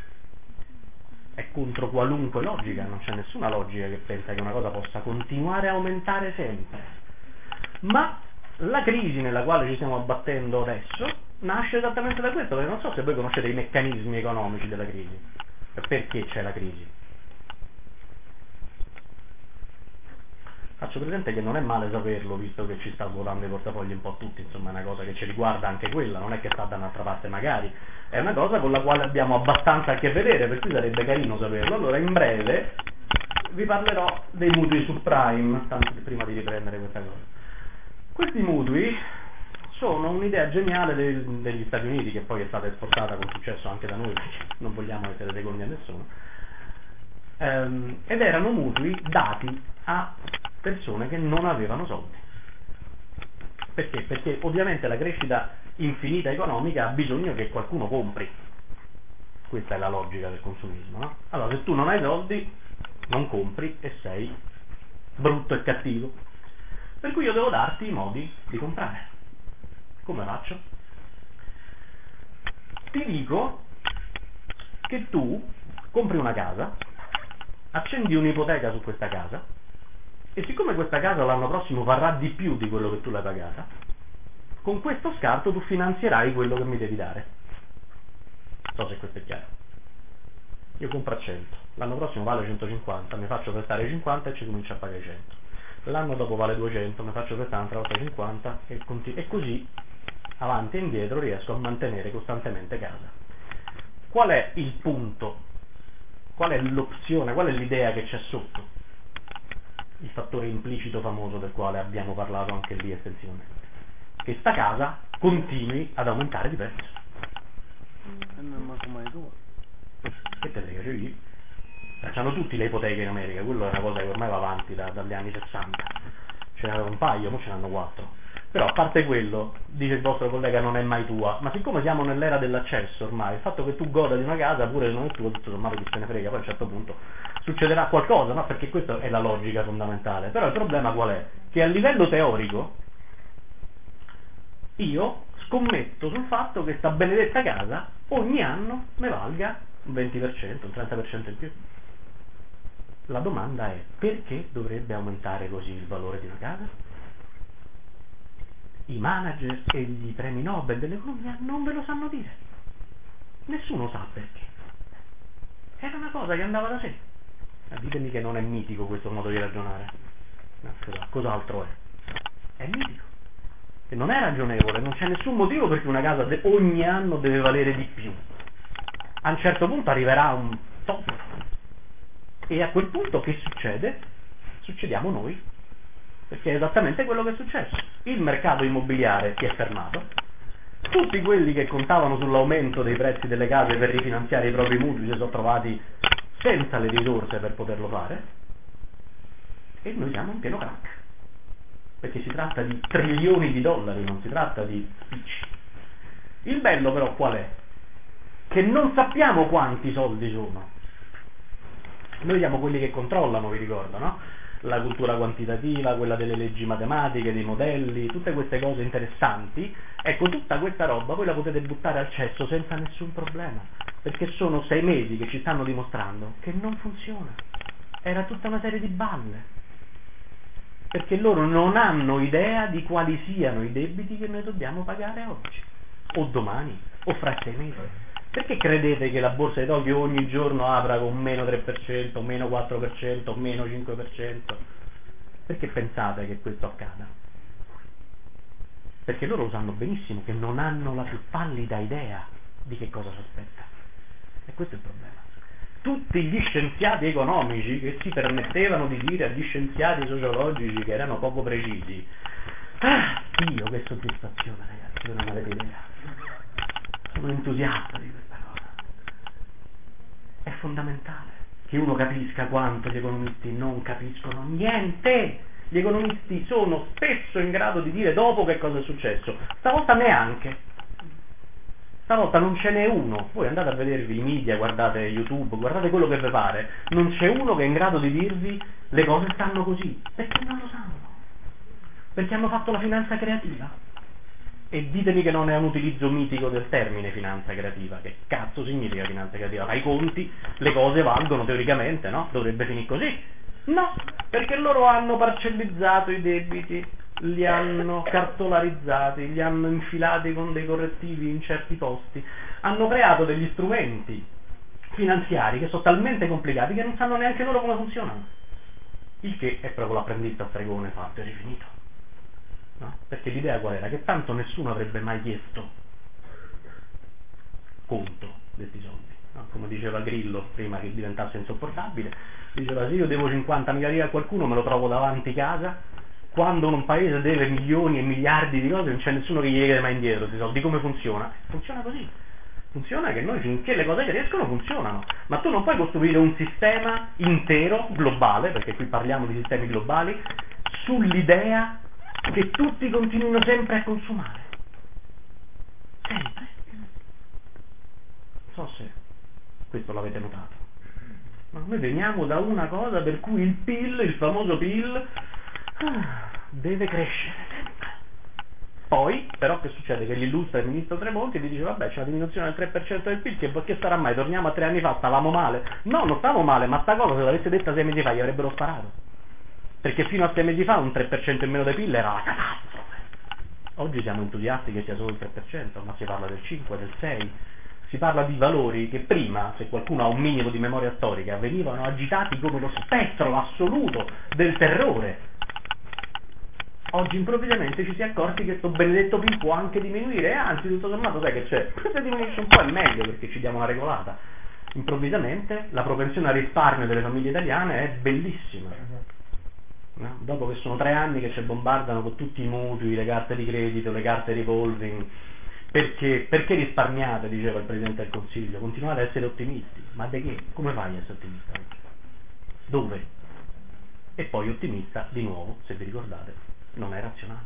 È contro qualunque logica, non c'è nessuna logica che pensa che una cosa possa continuare a aumentare sempre. Ma la crisi nella quale ci stiamo abbattendo adesso nasce esattamente da questo, perché non so se voi conoscete i meccanismi economici della crisi, perché c'è la crisi. Faccio presente che non è male saperlo, visto che ci sta svuotando i portafogli un po' tutti, insomma è una cosa che ci riguarda anche quella, non è che sta da un'altra parte magari, è una cosa con la quale abbiamo abbastanza a che vedere, per cui sarebbe carino saperlo. Allora in breve vi parlerò dei mutui subprime, tanto prima di riprendere questa cosa. Questi mutui sono un'idea geniale degli Stati Uniti, che poi è stata esportata con successo anche da noi, perché non vogliamo essere secondi a nessuno, ed erano mutui dati a persone che non avevano soldi. Perché? Perché ovviamente la crescita infinita economica ha bisogno che qualcuno compri. Questa è la logica del consumismo, no? Allora, se tu non hai soldi, non compri e sei brutto e cattivo. Per cui io devo darti i modi di comprare. Come faccio? Ti dico che tu compri una casa, accendi un'ipoteca su questa casa, e siccome questa casa l'anno prossimo varrà di più di quello che tu l'hai pagata, con questo scarto tu finanzierai quello che mi devi dare. Non so se questo è chiaro. Io compro a 100, l'anno prossimo vale 150, mi faccio prestare 50 e ci comincio a pagare 100. L'anno dopo vale 200, mi faccio prestare un'altra volta 50 e così avanti e indietro riesco a mantenere costantemente casa. Qual è il punto? Qual è l'opzione? Qual è l'idea che c'è sotto? Il fattore implicito famoso del quale abbiamo parlato anche lì estensivamente. Che sta casa continui ad aumentare di prezzo. Che te frega, cioè io? C'hanno tutti le ipoteche in America, quello è una cosa che ormai va avanti dagli anni 60. Ce n'aveva un paio, ora ce n'hanno 4. Però a parte quello, dice il vostro collega, non è mai tua, ma siccome siamo nell'era dell'accesso ormai, il fatto che tu goda di una casa, pure se non è tua, tutto sommato chi se ne frega, poi a un certo punto succederà qualcosa, no? Perché questa è la logica fondamentale. Però il problema qual è? Che a livello teorico io scommetto sul fatto che sta benedetta casa ogni anno ne valga un 20%, un 30% in più. La domanda è: perché dovrebbe aumentare così il valore di una casa? I manager e i premi Nobel dell'economia non ve lo sanno dire. Nessuno sa perché. Era una cosa che andava da sé. Ditemi che non è mitico questo modo di ragionare. No, cos'altro è? È mitico. E non è ragionevole, non c'è nessun motivo perché una casa ogni anno deve valere di più. A un certo punto arriverà un top. E a quel punto che succede? Succediamo noi. Perché è esattamente quello che è successo. Il mercato immobiliare si è fermato. Tutti quelli che contavano sull'aumento dei prezzi delle case per rifinanziare i propri mutui si sono trovati senza le risorse per poterlo fare, e noi siamo in pieno crack, perché si tratta di trilioni di dollari, non si tratta di spicci. Il bello però qual è? Che non sappiamo quanti soldi sono. Noi siamo quelli che controllano, vi ricordo, no? La cultura quantitativa, quella delle leggi matematiche, dei modelli, tutte queste cose interessanti. Ecco, tutta questa roba voi la potete buttare al cesso senza nessun problema, perché sono 6 mesi che ci stanno dimostrando che non funziona. Era tutta una serie di balle, perché loro non hanno idea di quali siano i debiti che noi dobbiamo pagare oggi, o domani, o fra 6 mesi. Perché credete che la borsa di Tokyo ogni giorno apra con meno 3%, meno 4%, meno 5%? Perché pensate che questo accada? Perché loro sanno benissimo che non hanno la più pallida idea di che cosa si aspetta. E questo è il problema. Tutti gli scienziati economici che si permettevano di dire agli scienziati sociologici che erano poco precisi: ah, Dio, che soddisfazione, ragazzi, voi non avete idea. Sono entusiasta di questa cosa. È fondamentale che uno capisca quanto gli economisti non capiscono niente. Gli economisti sono spesso in grado di dire dopo che cosa è successo. Stavolta neanche. Stavolta non ce n'è uno. Voi andate a vedervi i media, guardate YouTube, guardate quello che vi pare. Non c'è uno che è in grado di dirvi le cose stanno così. Perché non lo sanno. Perché hanno fatto la finanza creativa. E ditemi che non è un utilizzo mitico del termine finanza creativa. Che cazzo significa finanza creativa? Fai i conti, le cose valgono teoricamente, no? Dovrebbe finire così. No, perché loro hanno parcellizzato i debiti, li hanno cartolarizzati, li hanno infilati con dei correttivi in certi posti, hanno creato degli strumenti finanziari che sono talmente complicati che non sanno neanche loro come funzionano. Il che è proprio l'apprendista stregone fatto e rifinito. No? Perché l'idea qual era? Che tanto nessuno avrebbe mai chiesto conto di questi soldi. No? Come diceva Grillo prima che diventasse insopportabile, diceva se io devo 50.000 lire a qualcuno me lo trovo davanti casa, quando un paese deve milioni e miliardi di cose non c'è nessuno che gli chiede mai indietro questi soldi. Come funziona? Funziona così. Funziona che noi finché le cose crescono funzionano, ma tu non puoi costruire un sistema intero, globale, perché qui parliamo di sistemi globali, sull'idea che tutti continuino sempre a consumare. Sempre. Non so se questo l'avete notato. Ma noi veniamo da una cosa per cui il PIL, il famoso PIL, deve crescere sempre. Poi, però, che succede? Che l'illustra il ministro Tremonti e gli dice vabbè c'è una diminuzione del 3% del PIL, che sarà mai? Torniamo a 3 anni fa, stavamo male. No, non stavamo male, ma sta cosa se l'avesse detta 6 mesi fa gli avrebbero sparato. Perché fino a 6 mesi fa un 3% in meno del PIL era una catastrofe. Oggi siamo entusiasti che sia solo il 3%, ma si parla del 5, del 6. Si parla di valori che prima, se qualcuno ha un minimo di memoria storica, venivano agitati come lo spettro assoluto del terrore. Oggi improvvisamente ci si è accorti che sto benedetto PIL può anche diminuire, e anzi tutto sommato sai che c'è, se diminuisce un po' è meglio perché ci diamo una regolata. Improvvisamente la propensione al risparmio delle famiglie italiane è bellissima. No? Dopo che sono 3 anni che ci bombardano con tutti i mutui, le carte di credito, le carte revolving, perché risparmiate, diceva il Presidente del Consiglio, continuate a essere ottimisti, ma di che? Come fai a essere ottimista? Dove? E poi ottimista, di nuovo, se vi ricordate, non è razionale.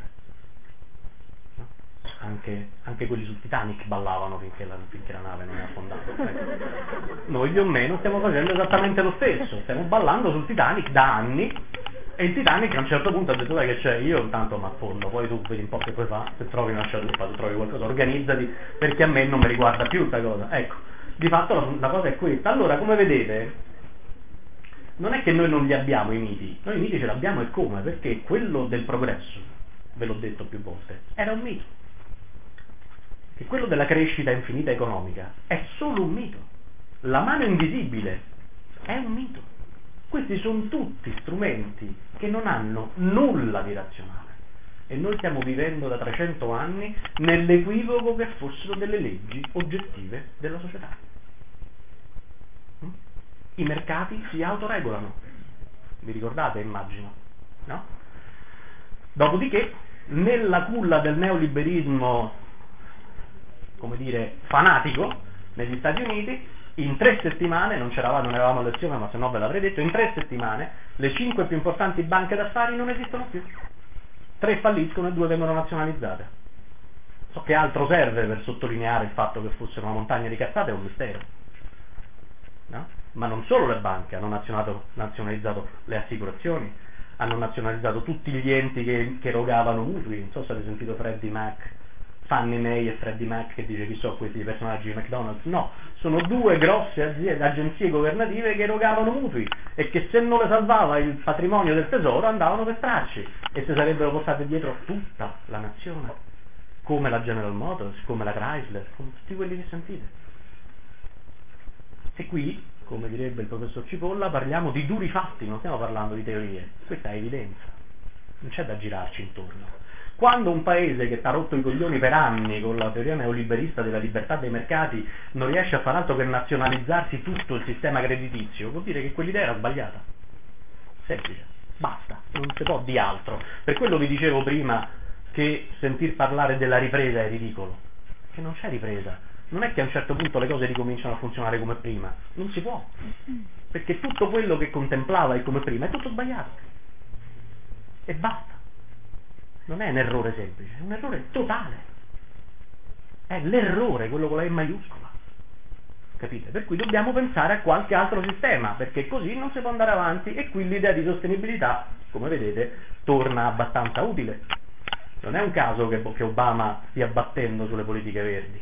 No? Anche quelli sul Titanic ballavano finché la nave non è affondata. Noi più o meno stiamo facendo esattamente lo stesso, stiamo ballando sul Titanic da anni, e il Titanic a un certo punto ha detto dai che c'è, io intanto mi affondo, poi tu vedi un po' che puoi fare, se trovi una scialuppa, se trovi qualcosa, organizzati, perché a me non mi riguarda più questa cosa. Ecco, di fatto la cosa è questa. Allora, come vedete, non è che noi non li abbiamo i miti, noi i miti ce li abbiamo, e come? Perché quello del progresso, ve l'ho detto più volte, era un mito. E quello della crescita infinita economica è solo un mito. La mano invisibile è un mito. Questi sono tutti strumenti che non hanno nulla di razionale. E noi stiamo vivendo da 300 anni nell'equivoco che fossero delle leggi oggettive della società. I mercati si autoregolano, vi ricordate, immagino, no? Dopodiché, nella culla del neoliberismo, come dire, fanatico, negli Stati Uniti, in 3 settimane, non eravamo a lezione, ma se no ve l'avrei detto, in 3 settimane le 5 più importanti banche d'affari non esistono più. 3 falliscono e 2 vengono nazionalizzate. So che altro serve per sottolineare il fatto che fossero una montagna di cazzate, è un mistero. No? Ma non solo le banche hanno nazionalizzato le assicurazioni, hanno nazionalizzato tutti gli enti che erogavano mutui. Non so se avete sentito Freddie Mac, Fannie Mae e Freddie Mac, che dice chi sono questi personaggi di McDonald's. No, sono 2 grosse agenzie governative che erogavano mutui e che se non le salvava il patrimonio del tesoro andavano per stracci e si sarebbero portate dietro tutta la nazione, come la General Motors, come la Chrysler, come tutti quelli che sentite. E qui, come direbbe il professor Cipolla, parliamo di duri fatti, non stiamo parlando di teorie. Questa è evidenza, non c'è da girarci intorno. Quando un paese che ti ha rotto i coglioni per anni con la teoria neoliberista della libertà dei mercati non riesce a fare altro che nazionalizzarsi tutto il sistema creditizio, vuol dire che quell'idea era sbagliata. Semplice, basta, non si può di altro. Per quello vi dicevo prima che sentir parlare della ripresa è ridicolo, che non c'è ripresa. Non è che a un certo punto le cose ricominciano a funzionare come prima, non si può, perché tutto quello che contemplava il come prima è tutto sbagliato, e basta. Non è un errore semplice, è un errore totale, è l'errore, quello con la E maiuscola, capite? Per cui dobbiamo pensare a qualche altro sistema, perché così non si può andare avanti, e qui l'idea di sostenibilità, come vedete, torna abbastanza utile. Non è un caso che Obama stia battendo sulle politiche verdi.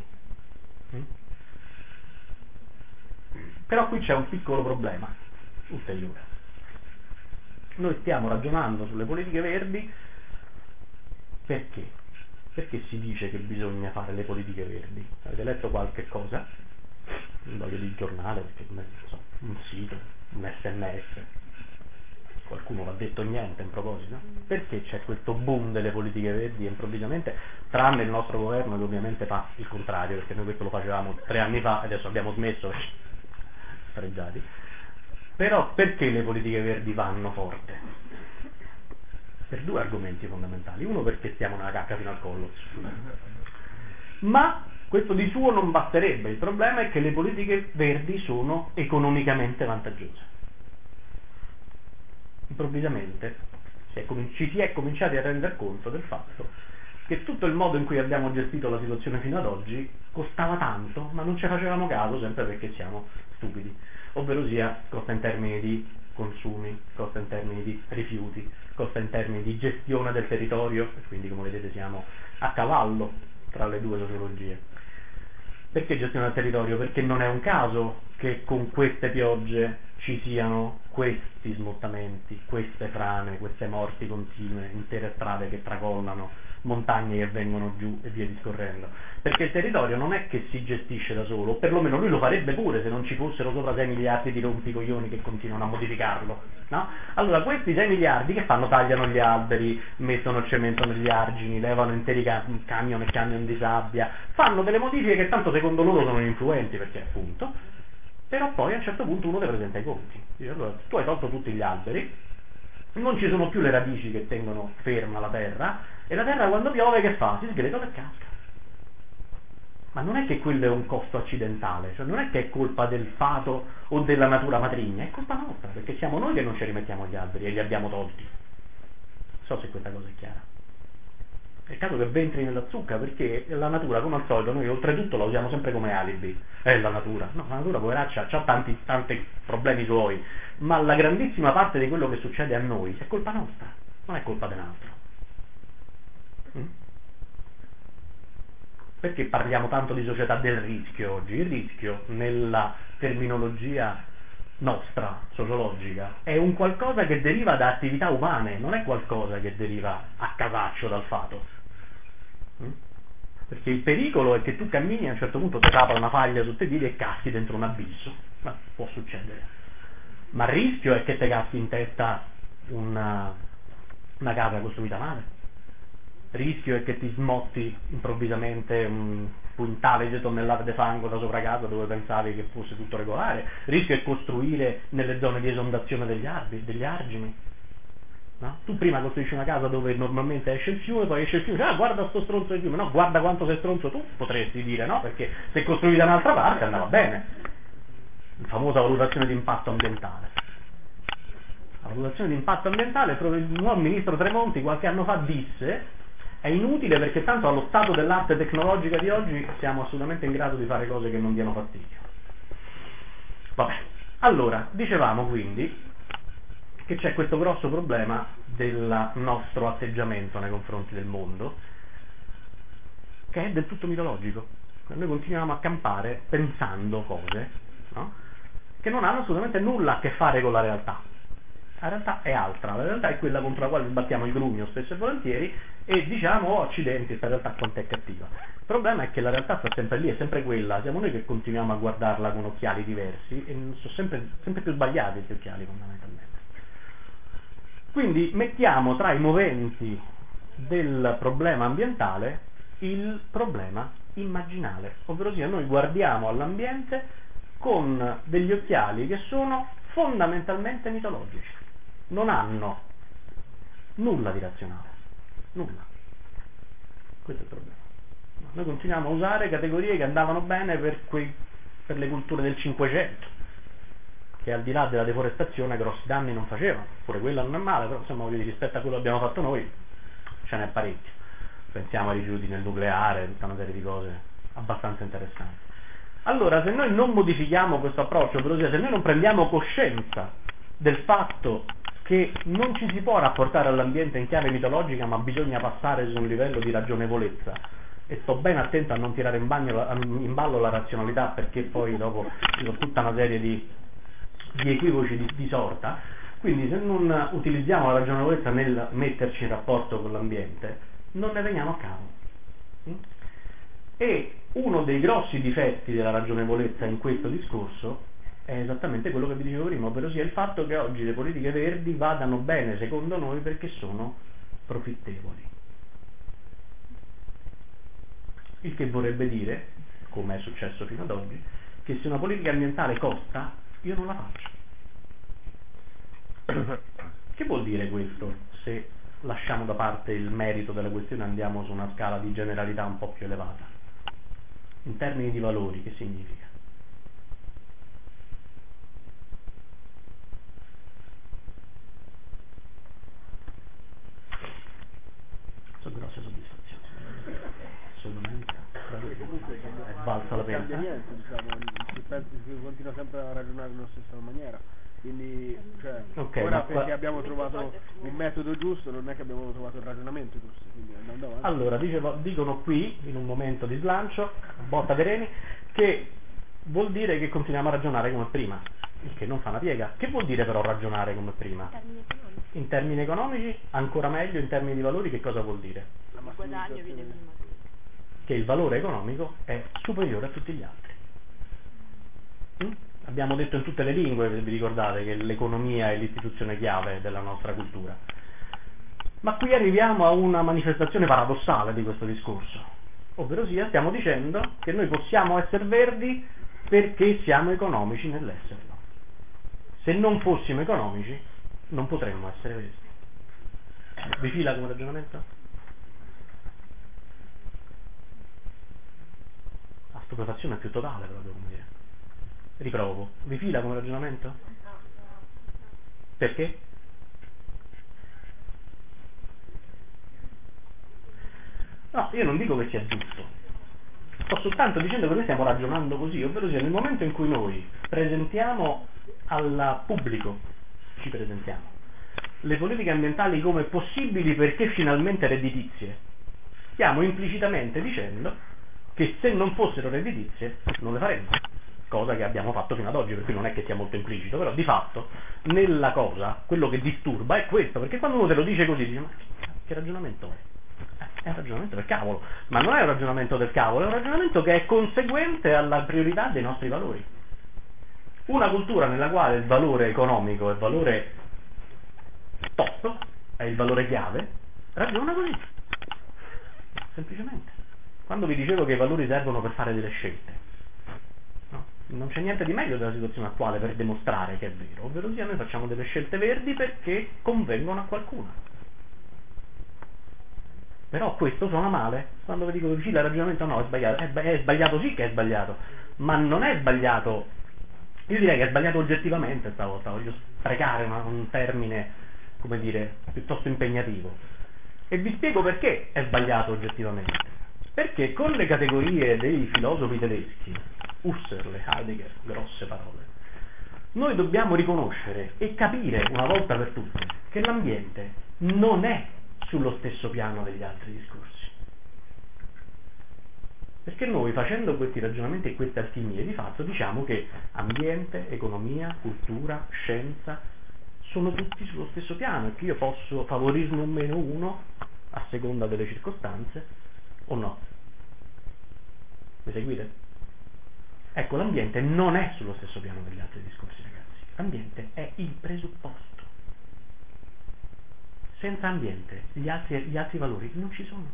Però qui c'è un piccolo problema ulteriore. Noi stiamo ragionando sulle politiche verdi Perché? Perché si dice che bisogna fare le politiche verdi? Avete letto qualche cosa? Non voglio di giornale, perché non so, un sito, un SMS, qualcuno non ha detto niente in proposito? Perché c'è questo boom delle politiche verdi improvvisamente, tranne il nostro governo che ovviamente fa il contrario, perché noi questo lo facevamo 3 anni fa e adesso abbiamo smesso, fregiati. Però perché le politiche verdi vanno forte? Per 2 argomenti fondamentali. Uno, perché stiamo nella cacca fino al collo, ma questo di suo non basterebbe. Il problema è che le politiche verdi sono economicamente vantaggiose. Improvvisamente ci si è cominciati a rendere conto del fatto che tutto il modo in cui abbiamo gestito la situazione fino ad oggi costava tanto, ma non ci facevamo caso, sempre perché siamo stupidi, ovvero sia costa in termini di consumi, costa in termini di rifiuti, costa in termini di gestione del territorio, e quindi come vedete siamo a cavallo tra le 2 sociologie. Perché gestione del territorio? Perché non è un caso che con queste piogge ci siano questi smottamenti, queste frane, queste morti continue, intere strade che tracollano, montagne che vengono giù e via discorrendo. Perché il territorio non è che si gestisce da solo, o perlomeno lui lo farebbe pure se non ci fossero sopra 6 miliardi di rompicoglioni che continuano a modificarlo, no? Allora questi 6 miliardi che fanno? Tagliano gli alberi, mettono il cemento negli argini, levano interi camion e camion di sabbia, fanno delle modifiche che tanto secondo loro sono influenti, perché appunto, però poi a un certo punto uno deve presentare i conti. Dice, allora, tu hai tolto tutti gli alberi, non ci sono più le radici che tengono ferma la terra, e la terra quando piove che fa? Si sgretola e casca. Ma non è che quello è un costo accidentale, cioè non è che è colpa del fato o della natura matrigna, è colpa nostra, perché siamo noi che non ci rimettiamo gli alberi e li abbiamo tolti. Non so se questa cosa è chiara. È il caso che ventri nella zucca, perché la natura, come al solito, noi oltretutto la usiamo sempre come alibi. La natura. No, la natura, poveraccia, ha tanti problemi suoi, ma la grandissima parte di quello che succede a noi è colpa nostra, non è colpa dell'altro. Perché parliamo tanto di società del rischio oggi? Il rischio, nella terminologia nostra, sociologica, è un qualcosa che deriva da attività umane, non è qualcosa che deriva a casaccio dal fato. Perché il pericolo è che tu cammini e a un certo punto ti tappa una faglia sotto i piedi e caschi dentro un abisso. Ma può succedere. Ma il rischio è che ti caschi in testa una casa costruita male. Il rischio è che ti smotti improvvisamente un quintale di tonnellate di fango da sopra casa dove pensavi che fosse tutto regolare. Il rischio è costruire nelle zone di esondazione degli argini. No? Tu prima costruisci una casa dove normalmente esce il fiume, poi esce il fiume, guarda sto stronzo di fiume, no, guarda quanto sei stronzo tu, potresti dire, no? Perché se costruì da un'altra parte andava bene. La famosa valutazione di impatto ambientale. La valutazione di impatto ambientale, il nuovo ministro Tremonti qualche anno fa disse: è inutile perché tanto allo stato dell'arte tecnologica di oggi siamo assolutamente in grado di fare cose che non diano fastidio. Vabbè, allora, dicevamo quindi che c'è questo grosso problema del nostro atteggiamento nei confronti del mondo, che è del tutto mitologico. Noi continuiamo a campare pensando cose, no? Che non hanno assolutamente nulla a che fare con la realtà. La realtà è altra, la realtà è quella contro la quale sbattiamo il grugno spesso e volentieri e diciamo: oh accidenti, questa realtà quanto è cattiva. Il problema è che la realtà sta sempre lì, è sempre quella, siamo noi che continuiamo a guardarla con occhiali diversi e sono sempre più sbagliati questi occhiali fondamentalmente. Quindi mettiamo tra i moventi del problema ambientale il problema immaginale, ovvero sia noi guardiamo all'ambiente con degli occhiali che sono fondamentalmente mitologici, non hanno nulla di razionale, nulla. Questo è il problema. Noi continuiamo a usare categorie che andavano bene per le culture del 500, che al di là della deforestazione grossi danni non facevano, pure quella non è male, però insomma rispetto a quello che abbiamo fatto noi ce n'è parecchio. Pensiamo ai rifiuti nel nucleare, tutta una serie di cose abbastanza interessanti. Allora, se noi non modifichiamo questo approccio, ovvero se noi non prendiamo coscienza del fatto che non ci si può rapportare all'ambiente in chiave mitologica, ma bisogna passare su un livello di ragionevolezza, e sto ben attento a non tirare in ballo la razionalità, perché poi dopo ci sono tutta una serie di equivoci di sorta. Quindi se non utilizziamo la ragionevolezza nel metterci in rapporto con l'ambiente, non ne veniamo a capo. E uno dei grossi difetti della ragionevolezza in questo discorso è esattamente quello che vi dicevo prima, ovvero sia il fatto che oggi le politiche verdi vadano bene secondo noi perché sono profittevoli. Il che vorrebbe dire, come è successo fino ad oggi, che se una politica ambientale costa, io non la faccio. Che vuol dire questo, se lasciamo da parte il merito della questione e andiamo su una scala di generalità un po' più elevata? In termini di valori, che significa? Sono grosse soddisfazioni. Assolutamente. È valsa la pena. Non cambia niente, diciamo, si continua sempre a ragionare nella stessa maniera. Quindi, cioè, Okay, ora ma perché abbiamo trovato un metodo giusto, non è che abbiamo trovato il ragionamento giusto, quindi andando avanti. Allora, dicono qui, in un momento di slancio, botta Vereni, che vuol dire che continuiamo a ragionare come prima, il che non fa una piega. Che vuol dire però ragionare come prima? In termini economici, ancora meglio, in termini di valori, che cosa vuol dire? Il guadagno viene prima. Che il valore economico è superiore a tutti gli altri. Abbiamo detto in tutte le lingue, vi ricordate, che l'economia è l'istituzione chiave della nostra cultura. Ma qui arriviamo a una manifestazione paradossale di questo discorso, ovvero sia stiamo dicendo che noi possiamo essere verdi perché siamo economici nell'esserlo. Se non fossimo economici non potremmo essere verdi. Vi fila come ragionamento? La stupefazione è più totale proprio, come dire. Riprovo. Vi fila come ragionamento? Perché? No, io non dico che sia giusto. Sto soltanto dicendo che noi stiamo ragionando così, ovvero sia nel momento in cui noi presentiamo al pubblico, ci presentiamo, le politiche ambientali come possibili perché finalmente redditizie, stiamo implicitamente dicendo che se non fossero redditizie non le faremmo. Cosa che abbiamo fatto fino ad oggi, per cui non è che sia molto implicito, però di fatto nella cosa quello che disturba è questo, perché quando uno te lo dice così dice ma che ragionamento è? È un ragionamento del cavolo, ma non è un ragionamento del cavolo, è un ragionamento che è conseguente alla priorità dei nostri valori. Una cultura nella quale il valore economico è il valore top, è il valore chiave, ragiona così, semplicemente. Quando vi dicevo che i valori servono per fare delle scelte, non c'è niente di meglio della situazione attuale per dimostrare che è vero, ovvero sia noi facciamo delle scelte verdi perché convengono a qualcuno. Però questo suona male, quando vi dico che sì, il ragionamento no, è sbagliato, è sbagliato sì che è sbagliato, ma non è sbagliato, io direi che è sbagliato oggettivamente stavolta, voglio sprecare un termine, come dire, piuttosto impegnativo. E vi spiego perché è sbagliato oggettivamente. Perché con le categorie dei filosofi tedeschi, Husserl, Heidegger, grosse parole, noi dobbiamo riconoscere e capire una volta per tutte che l'ambiente non è sullo stesso piano degli altri discorsi. Perché noi facendo questi ragionamenti e queste alchimie di fatto diciamo che ambiente, economia, cultura, scienza sono tutti sullo stesso piano e che io posso favorirne o meno uno a seconda delle circostanze o no. Mi seguite? Ecco, l'ambiente non è sullo stesso piano degli altri discorsi, ragazzi. L'ambiente è il presupposto. Senza ambiente gli altri valori non ci sono.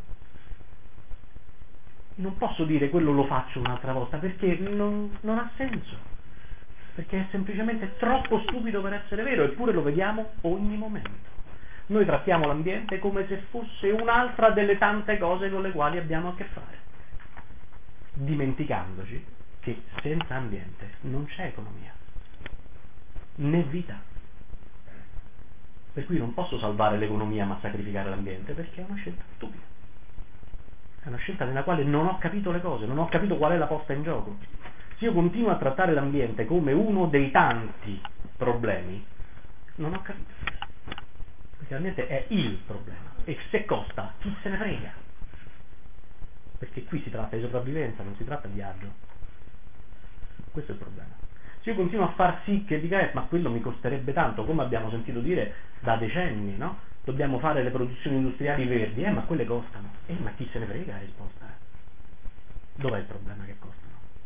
Non posso dire quello lo faccio un'altra volta perché non ha senso. Perché è semplicemente troppo stupido per essere vero, eppure lo vediamo ogni momento. Noi trattiamo l'ambiente come se fosse un'altra delle tante cose con le quali abbiamo a che fare, dimenticandoci che senza ambiente non c'è economia, né vita. Per cui non posso salvare l'economia ma sacrificare l'ambiente, perché è una scelta stupida. È una scelta nella quale non ho capito le cose, non ho capito qual è la posta in gioco. Se io continuo a trattare l'ambiente come uno dei tanti problemi, non ho capito. Perché l'ambiente è il problema. E se costa, chi se ne frega? Perché qui si tratta di sopravvivenza, non si tratta di agio. Questo è il problema. Se io continuo a far sì che dica ma quello mi costerebbe tanto, come abbiamo sentito dire da decenni, no? dobbiamo fare le produzioni industriali verdi, ma quelle costano. Ma chi se ne frega la risposta? Dov'è il problema che costano?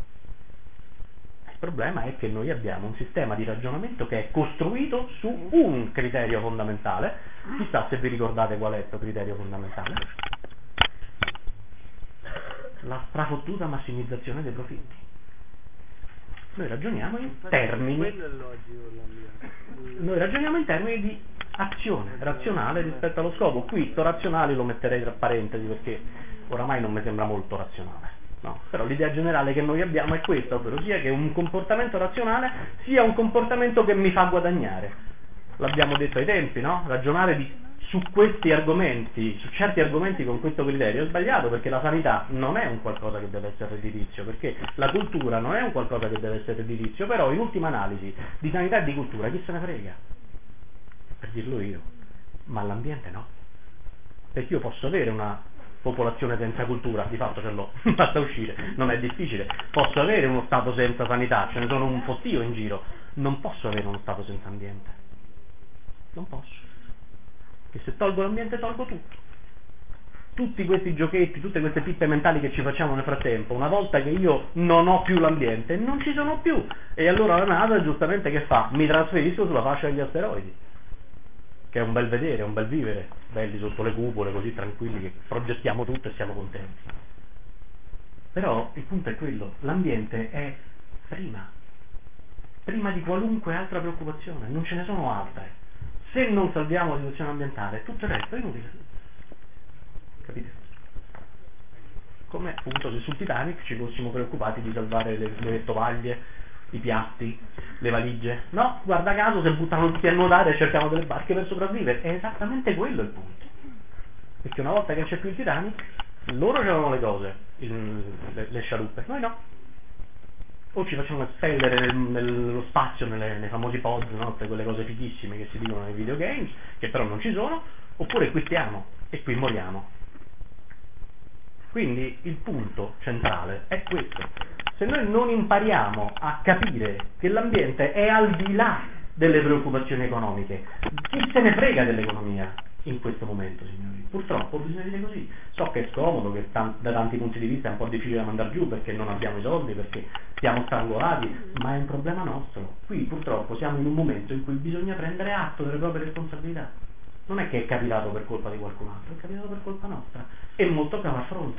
Il problema è che noi abbiamo un sistema di ragionamento che è costruito su un criterio fondamentale. Chissà se vi ricordate qual è questo criterio fondamentale. La strafottuta massimizzazione dei profitti. Noi ragioniamo in termini di azione razionale rispetto allo scopo. Qui sto razionale lo metterei tra parentesi perché oramai non mi sembra molto razionale, no? Però l'idea generale che noi abbiamo è questa, ovvero sia che un comportamento razionale sia un comportamento che mi fa guadagnare. L'abbiamo detto ai tempi, no? Ragionare su questi argomenti, su certi argomenti con questo criterio è sbagliato, perché la sanità non è un qualcosa che deve essere redditizio, perché la cultura non è un qualcosa che deve essere redditizio, però in ultima analisi di sanità e di cultura chi se ne frega? Per dirlo io, ma l'ambiente no, perché io posso avere una popolazione senza cultura, di fatto ce l'ho, basta uscire, non è difficile, posso avere uno stato senza sanità, ce ne sono un fottio in giro, non posso avere uno stato senza ambiente, non posso. E se tolgo l'ambiente tolgo tutto. Tutti questi giochetti, tutte queste pippe mentali che ci facciamo nel frattempo, una volta che io non ho più l'ambiente, non ci sono più. E allora la NASA giustamente che fa? Mi trasferisco sulla fascia degli asteroidi, che è un bel vedere, è un bel vivere, belli sotto le cupole, così tranquilli, che progettiamo tutto e siamo contenti. Però il punto è quello, l'ambiente è prima di qualunque altra preoccupazione, non ce ne sono altre. Se non salviamo la situazione ambientale, tutto il resto è inutile. Capite? Come appunto se sul Titanic ci fossimo preoccupati di salvare le tovaglie, i piatti, le valigie. No, guarda caso se buttano tutti a nuotare e cercano delle barche per sopravvivere. È esattamente quello il punto. Perché una volta che c'è più il Titanic, loro c'erano le cose, le scialuppe, noi no. O ci facciamo espellere nello spazio, nei famosi pod, no? Tutte quelle cose fighissime che si dicono nei videogames, che però non ci sono, oppure qui stiamo e qui moriamo. Quindi il punto centrale è questo. Se noi non impariamo a capire che l'ambiente è al di là delle preoccupazioni economiche, chi se ne frega dell'economia in questo momento, signori? Purtroppo bisogna dire così. So che è scomodo, che da tanti punti di vista è un po' difficile da mandare giù perché non abbiamo i soldi, perché siamo strangolati, ma è un problema nostro. Qui purtroppo siamo in un momento in cui bisogna prendere atto delle proprie responsabilità. Non è che è capitato per colpa di qualcun altro, è capitato per colpa nostra e molto tocca far fronte.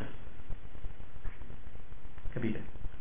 Capite?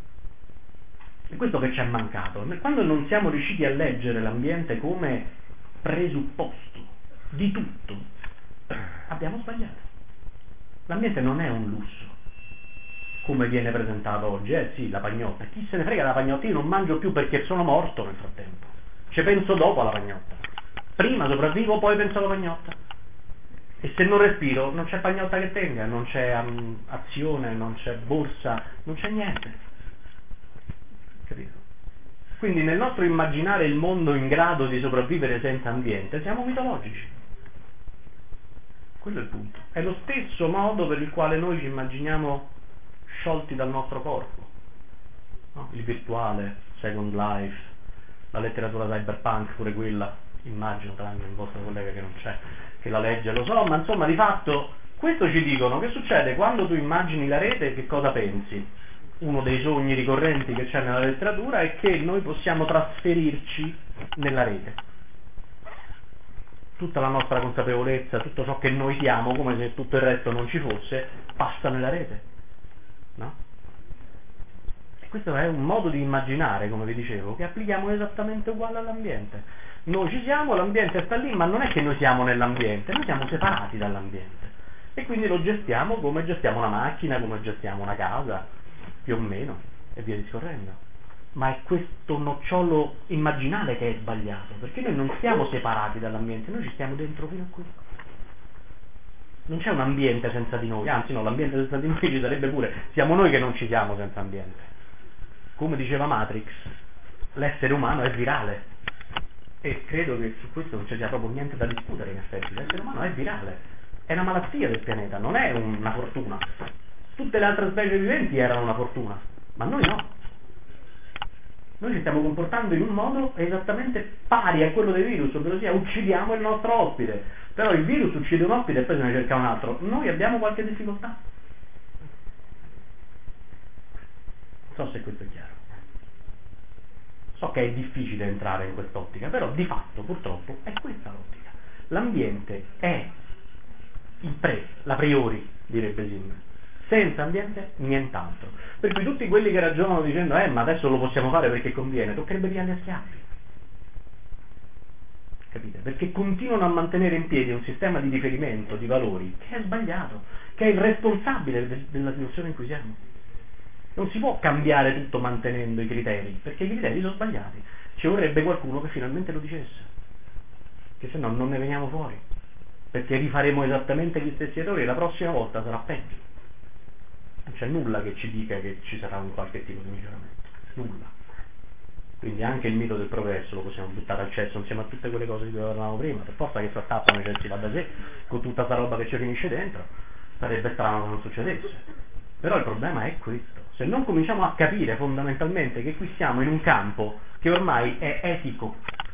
È questo che ci è mancato. Quando non siamo riusciti a leggere l'ambiente come presupposto di tutto, abbiamo sbagliato. L'ambiente non è un lusso come viene presentato oggi, sì, la pagnotta, chi se ne frega della pagnotta, io non mangio più perché sono morto nel frattempo, ci penso dopo alla pagnotta, prima sopravvivo poi penso alla pagnotta, e se non respiro non c'è pagnotta che tenga, non c'è azione, non c'è borsa, non c'è niente, capito? Quindi nel nostro immaginare il mondo in grado di sopravvivere senza ambiente siamo mitologici. Quello è il punto. È lo stesso modo per il quale noi ci immaginiamo sciolti dal nostro corpo, no? Il virtuale, Second Life, la letteratura cyberpunk, pure quella, immagino, tranne il vostro collega che non c'è, che la legge, lo so, ma insomma di fatto questo ci dicono che succede quando tu immagini la rete, che cosa pensi? Uno dei sogni ricorrenti che c'è nella letteratura è che noi possiamo trasferirci nella rete. Tutta la nostra consapevolezza, tutto ciò che noi siamo, come se tutto il resto non ci fosse, passa nella rete, no? E questo è un modo di immaginare, come vi dicevo, che applichiamo esattamente uguale all'ambiente. Noi ci siamo, l'ambiente sta lì, ma non è che noi siamo nell'ambiente, noi siamo separati dall'ambiente e quindi lo gestiamo come gestiamo una macchina, come gestiamo una casa, più o meno, e via discorrendo. Ma è questo nocciolo immaginale che è sbagliato, perché noi non siamo separati dall'ambiente, noi ci stiamo dentro fino a qui. Non c'è un ambiente senza di noi, anzi no, l'ambiente senza di noi ci sarebbe pure, siamo noi che non ci siamo senza ambiente. Come diceva Matrix, l'essere umano è virale, e credo che su questo non ci sia proprio niente da discutere in effetti, l'essere umano è virale, è una malattia del pianeta, non è una fortuna. Tutte le altre specie viventi erano una fortuna, ma noi no. Noi ci stiamo comportando in un modo esattamente pari a quello dei virus, ovvero sia uccidiamo il nostro ospite, però il virus uccide un ospite e poi se ne cerca un altro. Noi abbiamo qualche difficoltà. Non so se questo è chiaro. So che è difficile entrare in quest'ottica, però di fatto purtroppo è questa l'ottica. L'ambiente è l'a priori, direbbe Zimmer. Senza ambiente nient'altro. Per cui tutti quelli che ragionano dicendo ma adesso lo possiamo fare perché conviene, toccherebbe pigliarli a schiaffi. Capite? Perché continuano a mantenere in piedi un sistema di riferimento, di valori, che è sbagliato, che è il responsabile della situazione in cui siamo. Non si può cambiare tutto mantenendo i criteri, perché i criteri sono sbagliati. Ci vorrebbe qualcuno che finalmente lo dicesse, che se no non ne veniamo fuori, perché rifaremo esattamente gli stessi errori e la prossima volta sarà peggio. Non c'è nulla che ci dica che ci sarà un qualche tipo di miglioramento, nulla. Quindi anche il mito del progresso lo possiamo buttare al cesso insieme a tutte quelle cose di cui parlavamo prima. Per forza che frattappano i celsi va da sé, con tutta sta roba che ci finisce dentro, sarebbe strano che non succedesse. Però il problema è questo: se non cominciamo a capire fondamentalmente che qui siamo in un campo che ormai è etico,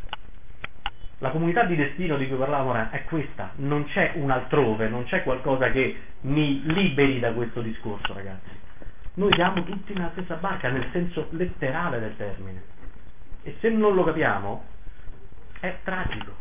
la comunità di destino di cui parlavamo ora è questa, non c'è un altrove, non c'è qualcosa che mi liberi da questo discorso, ragazzi. Noi siamo tutti nella stessa barca, nel senso letterale del termine, e se non lo capiamo è tragico.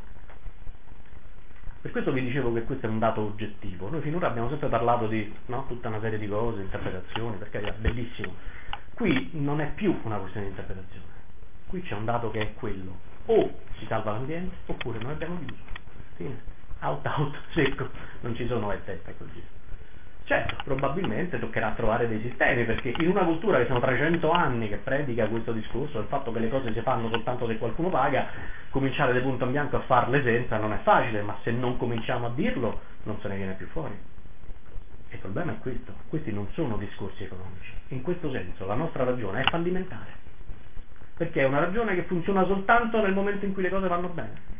Per questo vi dicevo che questo è un dato oggettivo. Noi finora abbiamo sempre parlato di tutta una serie di cose, interpretazioni, per carità, bellissimo. Qui non è più una questione di interpretazione, qui c'è un dato che è quello: o si salva l'ambiente oppure noi abbiamo chiuso. Fine. Out, secco, non ci sono e così. Certo, probabilmente toccherà trovare dei sistemi, perché in una cultura che sono 300 anni che predica questo discorso, il fatto che le cose si fanno soltanto se qualcuno paga, cominciare di punto in bianco a farle senza non è facile, ma se non cominciamo a dirlo non se ne viene più fuori. E il problema è questo: questi non sono discorsi economici. In questo senso la nostra ragione è fallimentare, perché è una ragione che funziona soltanto nel momento in cui le cose vanno bene.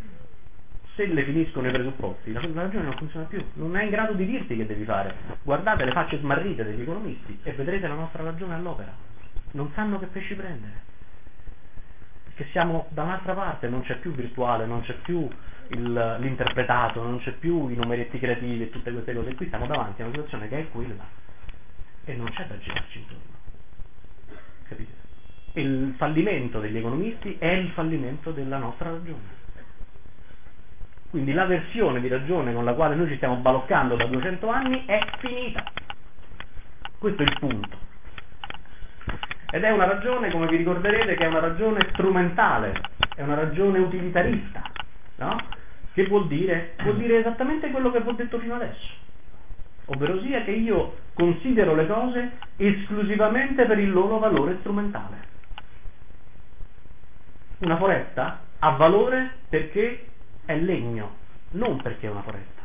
Se le finiscono i presupposti, la ragione non funziona più, non è in grado di dirti che devi fare. Guardate le facce smarrite degli economisti e vedrete la nostra ragione all'opera. Non sanno che pesci prendere, perché siamo da un'altra parte, non c'è più virtuale, non c'è più l'interpretato, non c'è più i numeretti creativi e tutte queste cose. Qui stiamo davanti a una situazione che è quella e non c'è da girarci intorno. Capite? Il fallimento degli economisti è il fallimento della nostra ragione. Quindi la versione di ragione con la quale noi ci stiamo baloccando da 200 anni è finita. Questo è il punto. Ed è una ragione, come vi ricorderete, che è una ragione strumentale, è una ragione utilitarista, no? Che vuol dire esattamente quello che vi ho detto fino adesso, ovvero sia che io considero le cose esclusivamente per il loro valore strumentale. Una foresta ha valore perché è legno, non perché è una foresta.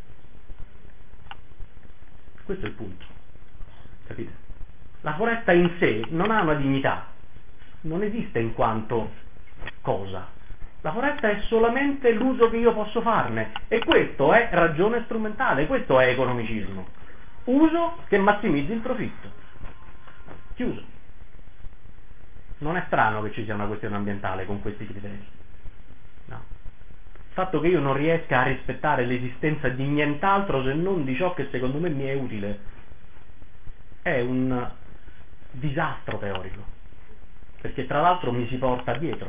Questo è il punto, capite? La foresta in sé non ha una dignità, non esiste in quanto cosa. La foresta è solamente l'uso che io posso farne, e questo è ragione strumentale, questo è economicismo. Uso che massimizzi il profitto. Chiuso. Non è strano che ci sia una questione ambientale con questi criteri. No. Il fatto che io non riesca a rispettare l'esistenza di nient'altro se non di ciò che secondo me mi è utile è un disastro teorico, perché tra l'altro mi si porta dietro,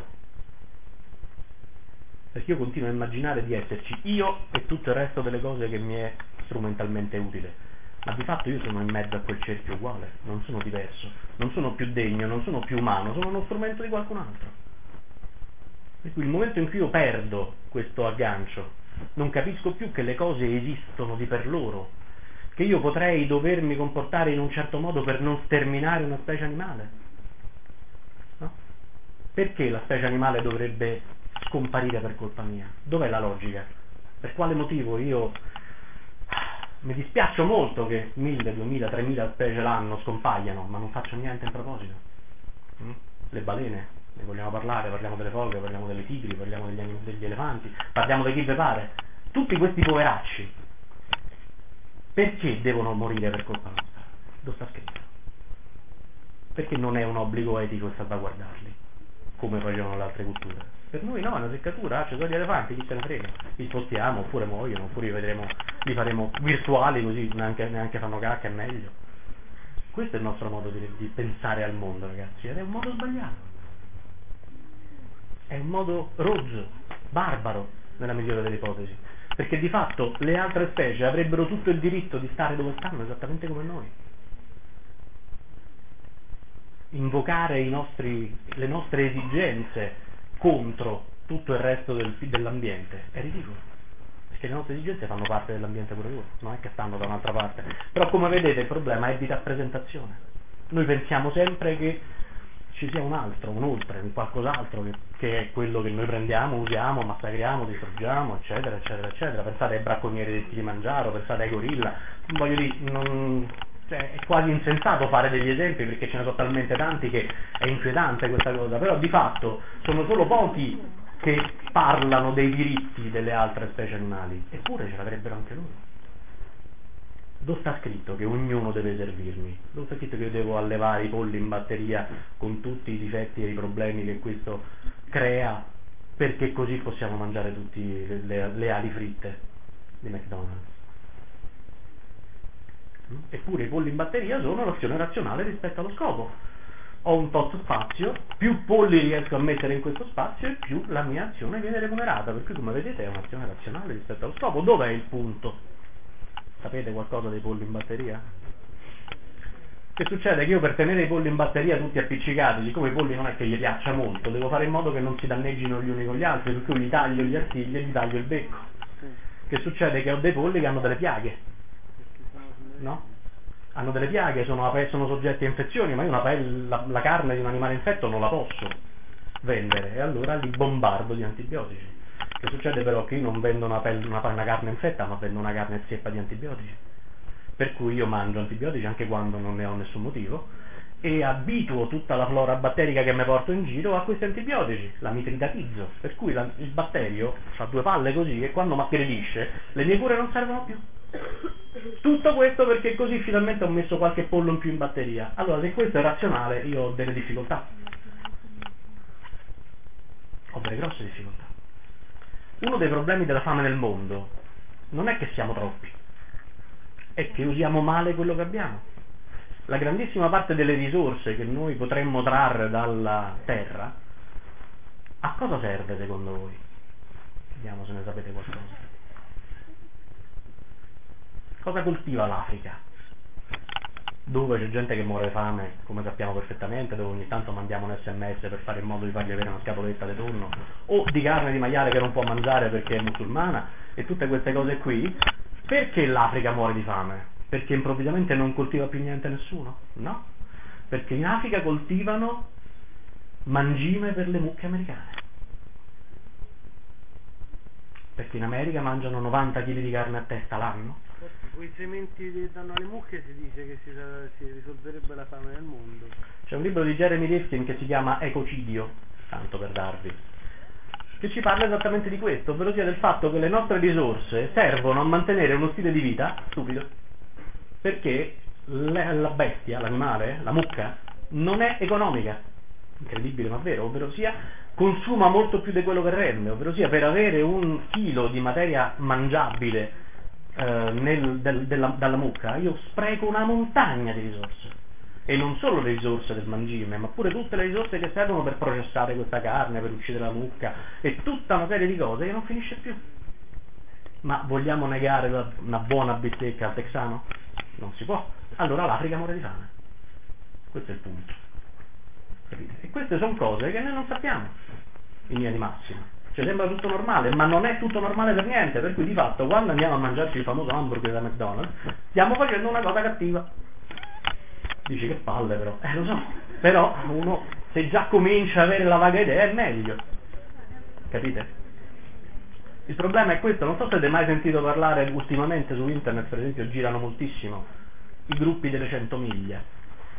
perché io continuo a immaginare di esserci io e tutto il resto delle cose che mi è strumentalmente utile, ma di fatto io sono in mezzo a quel cerchio uguale, non sono diverso, non sono più degno, non sono più umano, sono uno strumento di qualcun altro. Per cui il momento in cui io perdo questo aggancio, non capisco più che le cose esistono di per loro, che io potrei dovermi comportare in un certo modo per non sterminare una specie animale, no? Perché la specie animale dovrebbe scomparire per colpa mia? Dov'è la logica? Per quale motivo io mi dispiaccio molto che 1000, 2000, 3000 specie l'anno scompaiano, ma non faccio niente in proposito? Le balene? Ne vogliamo parlare? Parliamo delle foghe, parliamo delle tigri, parliamo degli elefanti, parliamo di chi vi pare. Tutti questi poveracci perché devono morire per colpa nostra? Dove sta scritto? perché non è un obbligo etico salvaguardarli, come facevano le altre culture. Per noi no, è una seccatura, c'è gli elefanti, chi se ne frega, li spostiamo, oppure muoiono, oppure li faremo virtuali così neanche fanno cacca, è meglio. Questo è il nostro modo di pensare al mondo, ragazzi, ed è un modo sbagliato. È un modo rozzo, barbaro, nella migliore delle ipotesi, perché di fatto le altre specie avrebbero tutto il diritto di stare dove stanno, esattamente come noi. Invocare le nostre esigenze contro tutto il resto dell'ambiente è ridicolo, perché le nostre esigenze fanno parte dell'ambiente pure loro, non è che stanno da un'altra parte. Però come vedete il problema è di rappresentazione. Noi pensiamo sempre che ci sia un altro, un oltre, un qualcos'altro che è quello che noi prendiamo, usiamo, massacriamo, distruggiamo, eccetera, eccetera, eccetera. Pensate ai bracconieri del Kilimangiaro, pensate ai gorilla, voglio dire, cioè, è quasi insensato fare degli esempi perché ce ne sono talmente tanti che è inquietante questa cosa, però di fatto sono solo pochi che parlano dei diritti delle altre specie animali, eppure ce l'avrebbero anche loro. Dove sta scritto che ognuno deve servirmi? Dove sta scritto che io devo allevare i polli in batteria con tutti i difetti e i problemi che questo crea, perché così possiamo mangiare tutti le ali fritte di McDonald's? Eppure i polli in batteria sono l'azione razionale rispetto allo scopo. Ho un tot spazio, più polli riesco a mettere in questo spazio e più la mia azione viene remunerata, per cui come vedete è un'azione razionale rispetto allo scopo. Dov'è il punto? Sapete qualcosa dei polli in batteria? Che succede? Che io per tenere i polli in batteria tutti appiccicati, siccome i polli non è che gli piaccia molto, devo fare in modo che non si danneggino gli uni con gli altri, per cui gli taglio gli artigli e gli taglio il becco. Che succede? Che ho dei polli che hanno delle piaghe, no? Hanno delle piaghe, sono soggetti a infezioni, ma io la carne di un animale infetto non la posso vendere, e allora li bombardo di antibiotici. Che succede però? Che io non vendo una carne infetta, ma vendo una carne zeppa di antibiotici, per cui io mangio antibiotici anche quando non ne ho nessun motivo e abituo tutta la flora batterica che mi porto in giro a questi antibiotici, la mitridatizzo, per cui il batterio ha due palle così e quando mi aggredisce le mie cure non servono più. Tutto questo perché così finalmente ho messo qualche pollo in più in batteria. Allora, se questo è razionale, io ho delle difficoltà, ho delle grosse difficoltà. Uno dei problemi della fame nel mondo non è che siamo troppi, è che usiamo male quello che abbiamo. La grandissima parte delle risorse che noi potremmo trarre dalla terra, a cosa serve secondo voi? Vediamo se ne sapete qualcosa. Cosa coltiva l'Africa? Dove c'è gente che muore di fame, come sappiamo perfettamente, dove ogni tanto mandiamo un SMS per fare in modo di fargli avere una scatoletta di tonno o di carne di maiale che non può mangiare perché è musulmana, e tutte queste cose qui. Perché l'Africa muore di fame? Perché improvvisamente non coltiva più niente nessuno? No, perché in Africa coltivano mangime per le mucche americane, perché in America mangiano 90 kg di carne a testa l'anno. Quei sementi che danno alle mucche si dice che si risolverebbe la fame nel mondo. C'è un libro di Jeremy Rifkin che si chiama Ecocidio, tanto per darvi, che ci parla esattamente di questo, ovvero sia del fatto che le nostre risorse servono a mantenere uno stile di vita stupido, perché la bestia, l'animale, la mucca, non è economica, incredibile ma vero, ovvero sia consuma molto più di quello che rende, ovvero sia per avere un chilo di materia mangiabile dalla mucca io spreco una montagna di risorse, e non solo le risorse del mangime, ma pure tutte le risorse che servono per processare questa carne, per uccidere la mucca e tutta una serie di cose che non finisce più. Ma vogliamo negare una buona bistecca al texano? Non si può. Allora l'Africa muore di fame, questo è il punto, capite? E queste sono cose che noi non sappiamo in linea di massima. Cioè sembra tutto normale, ma non è tutto normale per niente, per cui di fatto quando andiamo a mangiarci il famoso hamburger da McDonald's stiamo facendo una cosa cattiva. Dici che palle però, lo so, però uno se già comincia a avere la vaga idea è meglio, capite? Il problema è questo, non so se avete mai sentito parlare ultimamente su internet, per esempio girano moltissimo i gruppi delle 100 miglia.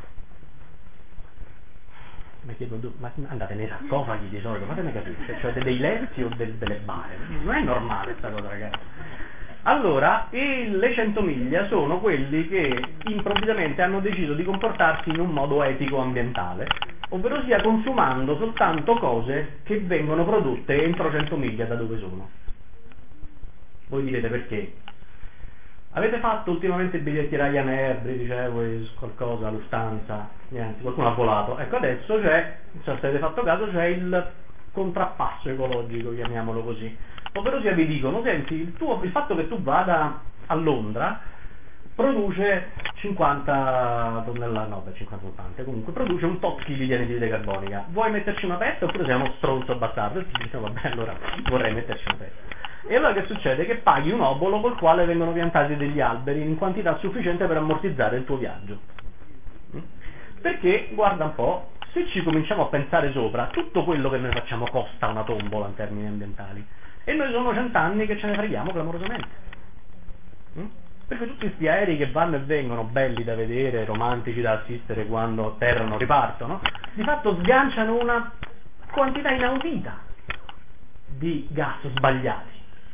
Mi chiedo, ma andate nei sarcofagi di solito, fatemi capire, cioè dei letti o delle bare? Non è normale sta cosa, ragazzi. Allora, le 100 miglia sono quelli che improvvisamente hanno deciso di comportarsi in un modo etico ambientale, ovvero sia consumando soltanto cose che vengono prodotte entro 100 miglia da dove sono. Voi direte perché? Avete fatto ultimamente i biglietti Ryanair, British Airways, qualcosa, Lufthansa? Niente, qualcuno ha volato. Ecco, adesso c'è, non so se avete fatto caso, c'è il contrappasso ecologico, chiamiamolo così. Ovvero sia vi dicono, senti, il fatto che tu vada a Londra produce 50 tonnellate, no, per 50 tante, comunque produce un tot chili di anidride carbonica. Vuoi metterci una pezza oppure sei uno stronzo bastardo? E ti dicono, vabbè, allora vorrei metterci una pezza. E allora che succede? Che paghi un obolo col quale vengono piantati degli alberi in quantità sufficiente per ammortizzare il tuo viaggio. Perché, guarda un po', se ci cominciamo a pensare sopra, tutto quello che noi facciamo costa una tombola in termini ambientali. E noi sono 100 anni che ce ne freghiamo clamorosamente. Perché tutti questi aerei che vanno e vengono, belli da vedere, romantici da assistere quando atterrano, ripartono, di fatto sganciano una quantità inaudita di gas sbagliati.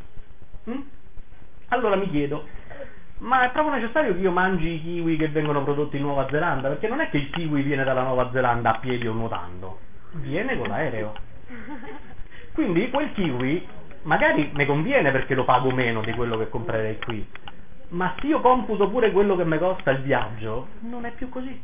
Allora mi chiedo, ma è proprio necessario che io mangi i kiwi che vengono prodotti in Nuova Zelanda? Perché non è che il kiwi viene dalla Nuova Zelanda a piedi o nuotando, viene con l'aereo. Quindi quel kiwi magari mi conviene perché lo pago meno di quello che comprerei qui, ma se io computo pure quello che mi costa il viaggio, non è più così.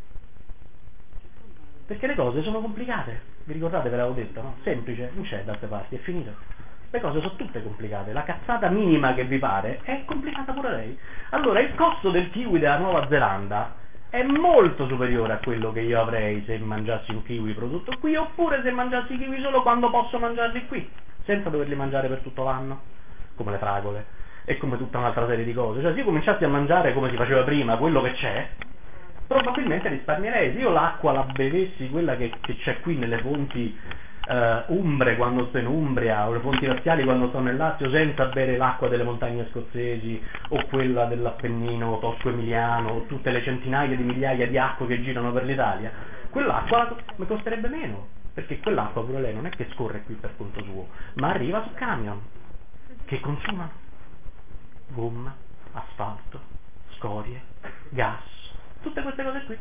Perché le cose sono complicate. Vi ricordate, ve l'avevo detto, no? Semplice, non c'è da altre parti, è finito. Le cose sono tutte complicate, la cazzata minima che vi pare è complicata pure lei. Allora il costo del kiwi della Nuova Zelanda è molto superiore a quello che io avrei se mangiassi un kiwi prodotto qui, oppure se mangiassi i kiwi solo quando posso mangiarli qui, senza doverli mangiare per tutto l'anno, come le fragole e come tutta un'altra serie di cose. Cioè se io cominciassi a mangiare come si faceva prima, quello che c'è, probabilmente risparmierei. Se io l'acqua la bevessi, quella che c'è qui nelle fonti umbre quando sto in Umbria, o le fonti laziali quando sto nel Lazio, senza bere l'acqua delle montagne scozzesi o quella dell'Appennino tosco-emiliano o tutte le centinaia di migliaia di acque che girano per l'Italia, quell'acqua mi costerebbe meno, perché quell'acqua pure lei non è che scorre qui per conto suo, ma arriva su camion che consumano gomma, asfalto, scorie, gas, tutte queste cose qui.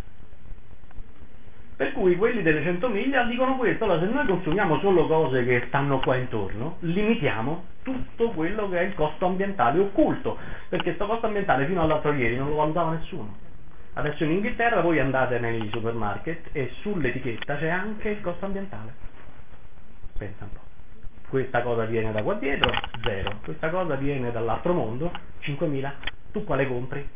Per cui quelli delle 100 miglia dicono questo: allora se noi consumiamo solo cose che stanno qua intorno, limitiamo tutto quello che è il costo ambientale occulto, perché questo costo ambientale fino all'altro ieri non lo valutava nessuno. Adesso in Inghilterra voi andate nei supermarket e sull'etichetta c'è anche il costo ambientale. Pensa un po'. Questa cosa viene da qua dietro, 0. Questa cosa viene dall'altro mondo, 5.000. Tu quale compri?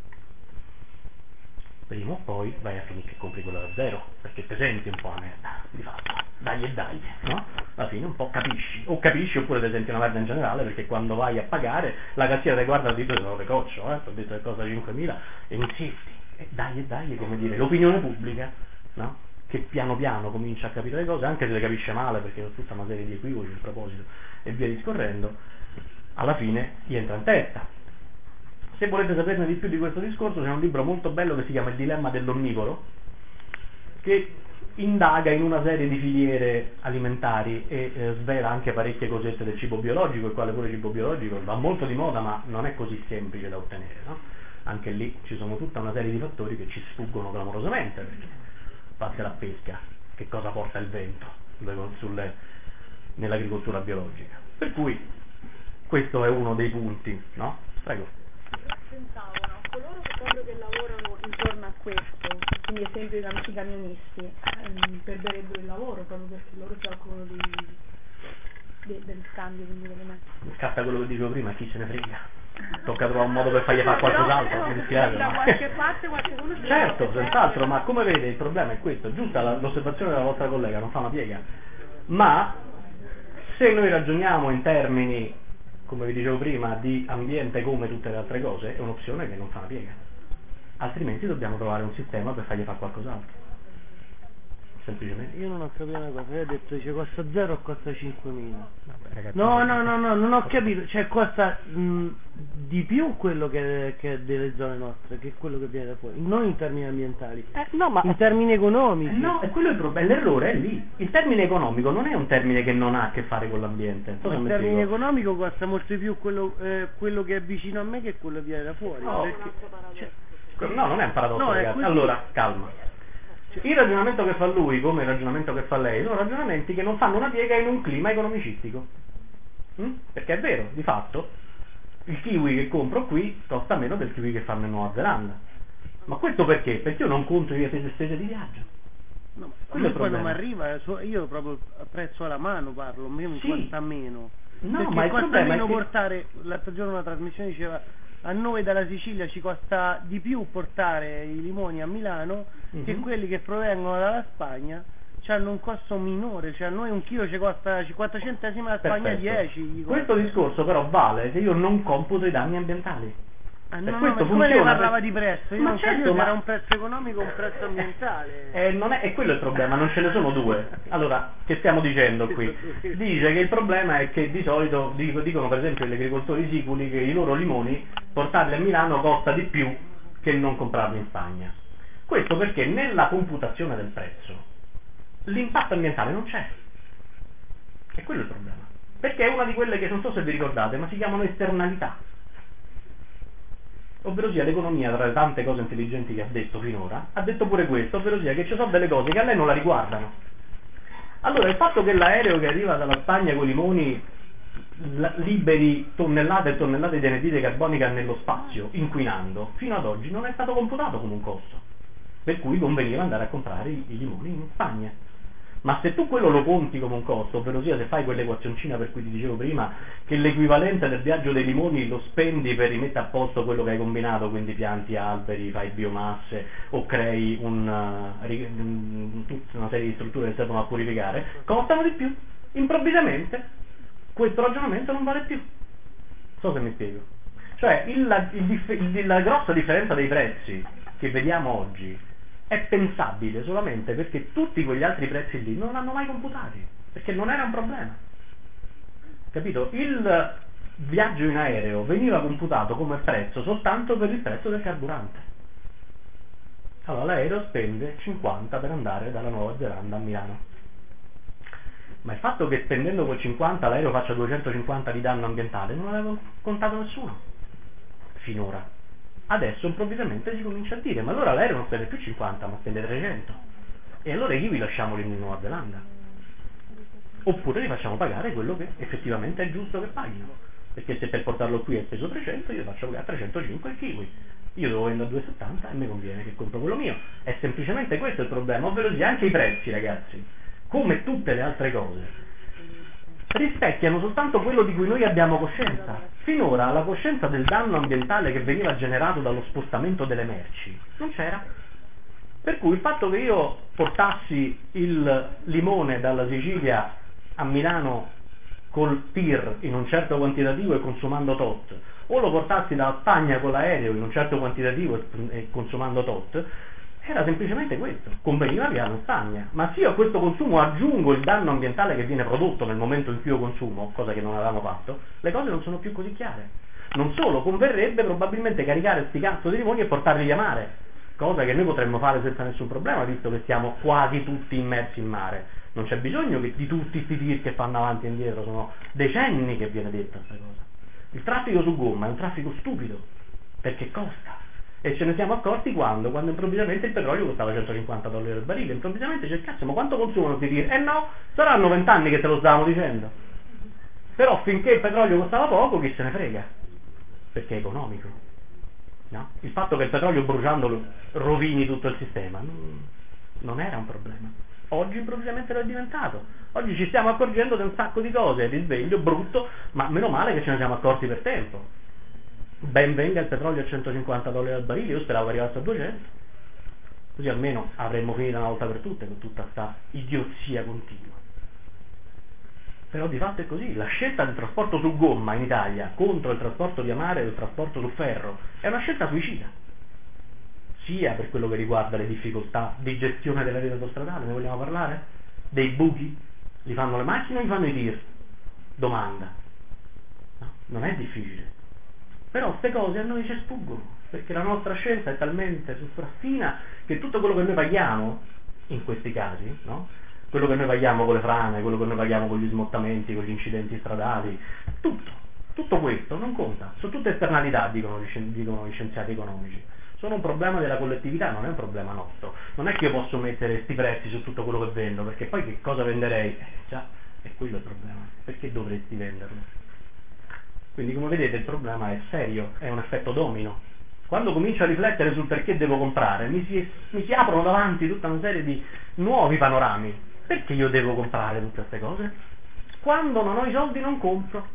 Prima o poi vai a finire che compri quello da 0, perché ti senti un po' la merda, di fatto, dai e dai, no? Alla fine un po' capisci, o capisci oppure ti senti una merda in generale, perché quando vai a pagare la cassiera ti guarda e dice sono le coccio, ti ho detto che costa 5.000 e insisti, e dai, come dire, l'opinione pubblica, no? Che piano piano comincia a capire le cose, anche se le capisce male, perché ho tutta una serie di equivoci in proposito, e via discorrendo, alla fine gli entra in testa. Se volete saperne di più di questo discorso, c'è un libro molto bello che si chiama Il dilemma dell'onnivoro, che indaga in una serie di filiere alimentari e svela anche parecchie cosette del cibo biologico, il quale pure il cibo biologico va molto di moda, ma non è così semplice da ottenere, no? Anche lì ci sono tutta una serie di fattori che ci sfuggono clamorosamente, perché fate la pesca, che cosa porta il vento nell'agricoltura biologica. Per cui questo è uno dei punti, no? Prego. Pensavo, no? Coloro che proprio che lavorano intorno a questo, quindi esempio i camionisti, perderebbero il lavoro proprio perché loro si occupano del scambio, quindi delle merci. Scatta quello che dicevo prima, chi se ne frega. Tocca trovare un modo per fargli fare qualcos'altro, mi dispiace. Da qualche parte qualcuno si certo, senz'altro, ma come vede il problema è questo, giusta l'osservazione della vostra collega, non fa una piega, ma se noi ragioniamo in termini, come vi dicevo prima, di ambiente come tutte le altre cose, è un'opzione che non fa una piega, altrimenti dobbiamo trovare un sistema per fargli fare qualcos'altro. semplicemente. Io non ho capito una cosa, lei ha detto dice costa 0 o costa 5.000? Vabbè, ragazzi, No, non ho capito, cioè costa di più quello che è delle zone nostre, che quello che viene da fuori, non in termini ambientali, no, ma in termini economici. no, è quello il problema, l'errore è lì. Il termine economico non è un termine che non ha a che fare con l'ambiente. Ma in termini economico costa molto di più quello che è vicino a me che quello che viene da fuori. No. Perché, cioè, No, non è un paradosso, No, è ragazzi. così. Allora, calma. Il ragionamento che fa lui, come il ragionamento che fa lei, sono ragionamenti che non fanno una piega in un clima economicistico. Perché è vero, di fatto, il kiwi che compro qui costa meno del kiwi che fanno in Nuova Zelanda. Ma questo perché? Perché io non conto le spese di viaggio. no, Quello è il quando mi problema. arriva, io proprio a prezzo alla mano parlo, mi Sì. costa meno. No, Perché ma il costa problema è meno che- portare, l'altro giorno una trasmissione diceva a noi dalla Sicilia ci costa di più portare i limoni a Milano che Mhm. quelli che provengono dalla Spagna hanno un costo minore, cioè a noi un chilo ci costa 50 centesimi, alla Spagna Perfetto. 10. gli Questo costa. discorso però vale se io non computo i danni ambientali. Ah, Per no, questo ma come lei funziona parlava per- di prezzo? Io Ma non certo, capivo se ma- era un prezzo economico o un prezzo ambientale. Non è quello il problema, non ce ne sono due. Allora, che stiamo dicendo qui? Dice che il problema è che di solito dicono per esempio gli agricoltori siculi che i loro limoni portarli a Milano costa di più che non comprarli in Spagna. Questo perché nella computazione del prezzo l'impatto ambientale non c'è. E quello è il problema. Perché è una di quelle che non so se vi ricordate, ma si chiamano esternalità. Ovvero sia l'economia, tra le tante cose intelligenti che ha detto finora, ha detto pure questo, ovvero sia che ci sono delle cose che a lei non la riguardano. Allora il fatto che l'aereo che arriva dalla Spagna con i limoni liberi tonnellate e tonnellate di anidride carbonica nello spazio, inquinando, fino ad oggi non è stato computato come un costo, per cui conveniva andare a comprare i limoni in Spagna. Ma se tu quello lo conti come un costo, ovvero sia se fai quell'equazioncina per cui ti dicevo prima che l'equivalente del viaggio dei limoni lo spendi per rimettere a posto quello che hai combinato, quindi pianti alberi, fai biomasse o crei tutta una serie di strutture che servono a purificare, costano di più. Improvvisamente questo ragionamento non vale più. Non so se mi spiego. Cioè la grossa differenza dei prezzi che vediamo oggi è pensabile solamente perché tutti quegli altri prezzi lì non l'hanno mai computati, perché non era un problema. Capito? Il viaggio in aereo veniva computato come prezzo soltanto per il prezzo del carburante. Allora l'aereo spende 50 per andare dalla Nuova Zelanda a Milano. Ma il fatto che spendendo quel 50 l'aereo faccia 250 di danno ambientale non l'aveva contato nessuno finora. Adesso improvvisamente si comincia a dire ma allora l'aereo non spende più 50 ma spende 300 e allora i kiwi lasciamoli in Nuova Zelanda, oppure li facciamo pagare quello che effettivamente è giusto che paghino, perché se per portarlo qui è speso 300 io faccio pagare 305 il kiwi, io devo vendere a 2,70 e mi conviene che compro quello mio. È semplicemente questo il problema, ovvero sia anche i prezzi, ragazzi, come tutte le altre cose, rispecchiano soltanto quello di cui noi abbiamo coscienza. Finora la coscienza del danno ambientale che veniva generato dallo spostamento delle merci non c'era. Per cui il fatto che io portassi il limone dalla Sicilia a Milano col tir in un certo quantitativo e consumando tot, o lo portassi dalla Spagna con l'aereo in un certo quantitativo e consumando tot, era semplicemente questo, conveniva via in Spagna. Ma se io a questo consumo aggiungo il danno ambientale che viene prodotto nel momento in cui io consumo, cosa che non avevamo fatto, le cose non sono più così chiare. Non solo, converrebbe probabilmente caricare sti cazzo di limoni e portarli via mare, cosa che noi potremmo fare senza nessun problema, visto che siamo quasi tutti immersi in mare. Non c'è bisogno di tutti sti tir che fanno avanti e indietro, sono decenni che viene detta questa cosa. Il traffico su gomma è un traffico stupido, perché costa. E ce ne siamo accorti quando improvvisamente il petrolio costava $150 al barile, improvvisamente c'è cazzo, ma quanto consumano questi tir? No, saranno 20 anni che te lo stavamo dicendo. Però finché il petrolio costava poco, chi se ne frega? Perché è economico. No? Il fatto che il petrolio bruciandolo rovini tutto il sistema non era un problema. Oggi improvvisamente lo è diventato. Oggi ci stiamo accorgendo di un sacco di cose, risveglio brutto, ma meno male che ce ne siamo accorti per tempo. Ben venga il petrolio a $150 al barile, io speravo arrivasse a 200, così almeno avremmo finito una volta per tutte con tutta sta idiozia continua. Però di fatto è così, la scelta del trasporto su gomma in Italia contro il trasporto via mare e il trasporto su ferro è una scelta suicida. sia per quello che riguarda le difficoltà di gestione della rete autostradale. Ne vogliamo parlare? Dei buchi? Li fanno le macchine o li fanno i tir? Domanda. No, non è difficile. Però queste cose a noi ci sfuggono, perché la nostra scienza è talmente sopraffina che tutto quello che noi paghiamo in questi casi, no? Quello che noi paghiamo con le frane, quello che noi paghiamo con gli smottamenti, con gli incidenti stradali, tutto questo non conta, sono tutte esternalità, dicono gli scienziati economici. Sono un problema della collettività, non è un problema nostro. Non è che io posso mettere sti prezzi su tutto quello che vendo, perché poi che cosa venderei? Già, è quello il problema. Perché dovresti venderlo? Quindi, come vedete, il problema è serio, è un effetto domino. Quando comincio a riflettere sul perché devo comprare, mi si aprono davanti tutta una serie di nuovi panorami. Perché io devo comprare tutte queste cose? Quando non ho i soldi non compro.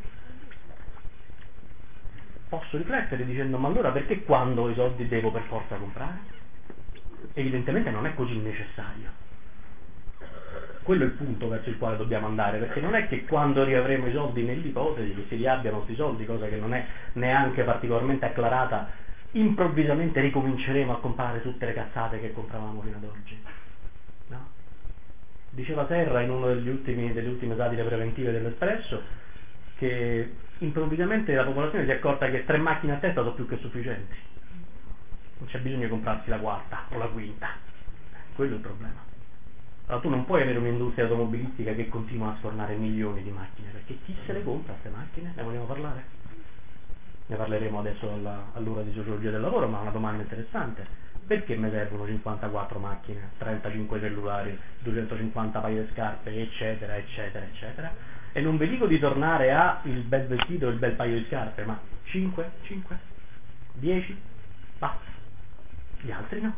Posso riflettere dicendo, ma allora perché quando ho i soldi devo per forza comprare? Evidentemente non è così necessario. Quello è il punto verso il quale dobbiamo andare, perché non è che quando riavremo i soldi, nell'ipotesi che si riabbiano questi soldi, cosa che non è neanche particolarmente acclarata, improvvisamente ricominceremo a comprare tutte le cazzate che compravamo fino ad oggi. No? Diceva Serra in uno delle ultime satire preventive dell'Espresso che improvvisamente la popolazione si è accorta che 3 macchine a testa sono più che sufficienti, non c'è bisogno di comprarsi la quarta o la quinta. Quello è il problema. Allora tu non puoi avere un'industria automobilistica che continua a sfornare milioni di macchine, perché chi se le compra queste macchine? Ne vogliamo parlare? Ne parleremo adesso all'ora di sociologia del lavoro, ma è una domanda interessante. Perché mi servono 54 macchine, 35 cellulari, 250 paia di scarpe, eccetera, eccetera, eccetera? E non vi dico di tornare a il bel vestito e il bel paio di scarpe, ma 5, 10, basta. Gli altri no.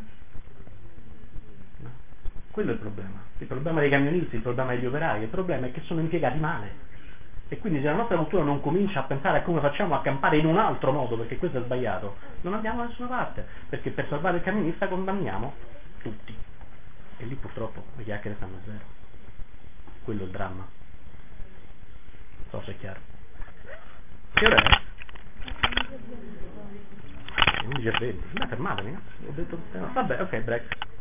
Quello è il problema. Il problema dei camionisti, il problema degli operai, il problema è che sono impiegati male. E quindi se la nostra cultura non comincia a pensare a come facciamo a campare in un altro modo, perché questo è sbagliato, non andiamo da nessuna parte, perché per salvare il camionista condanniamo tutti. E lì purtroppo le chiacchiere stanno a zero. Quello è il dramma. Non so se è chiaro. Che ora è? 11:20. Ma fermatemi, no? Ho detto, vabbè, ok, break.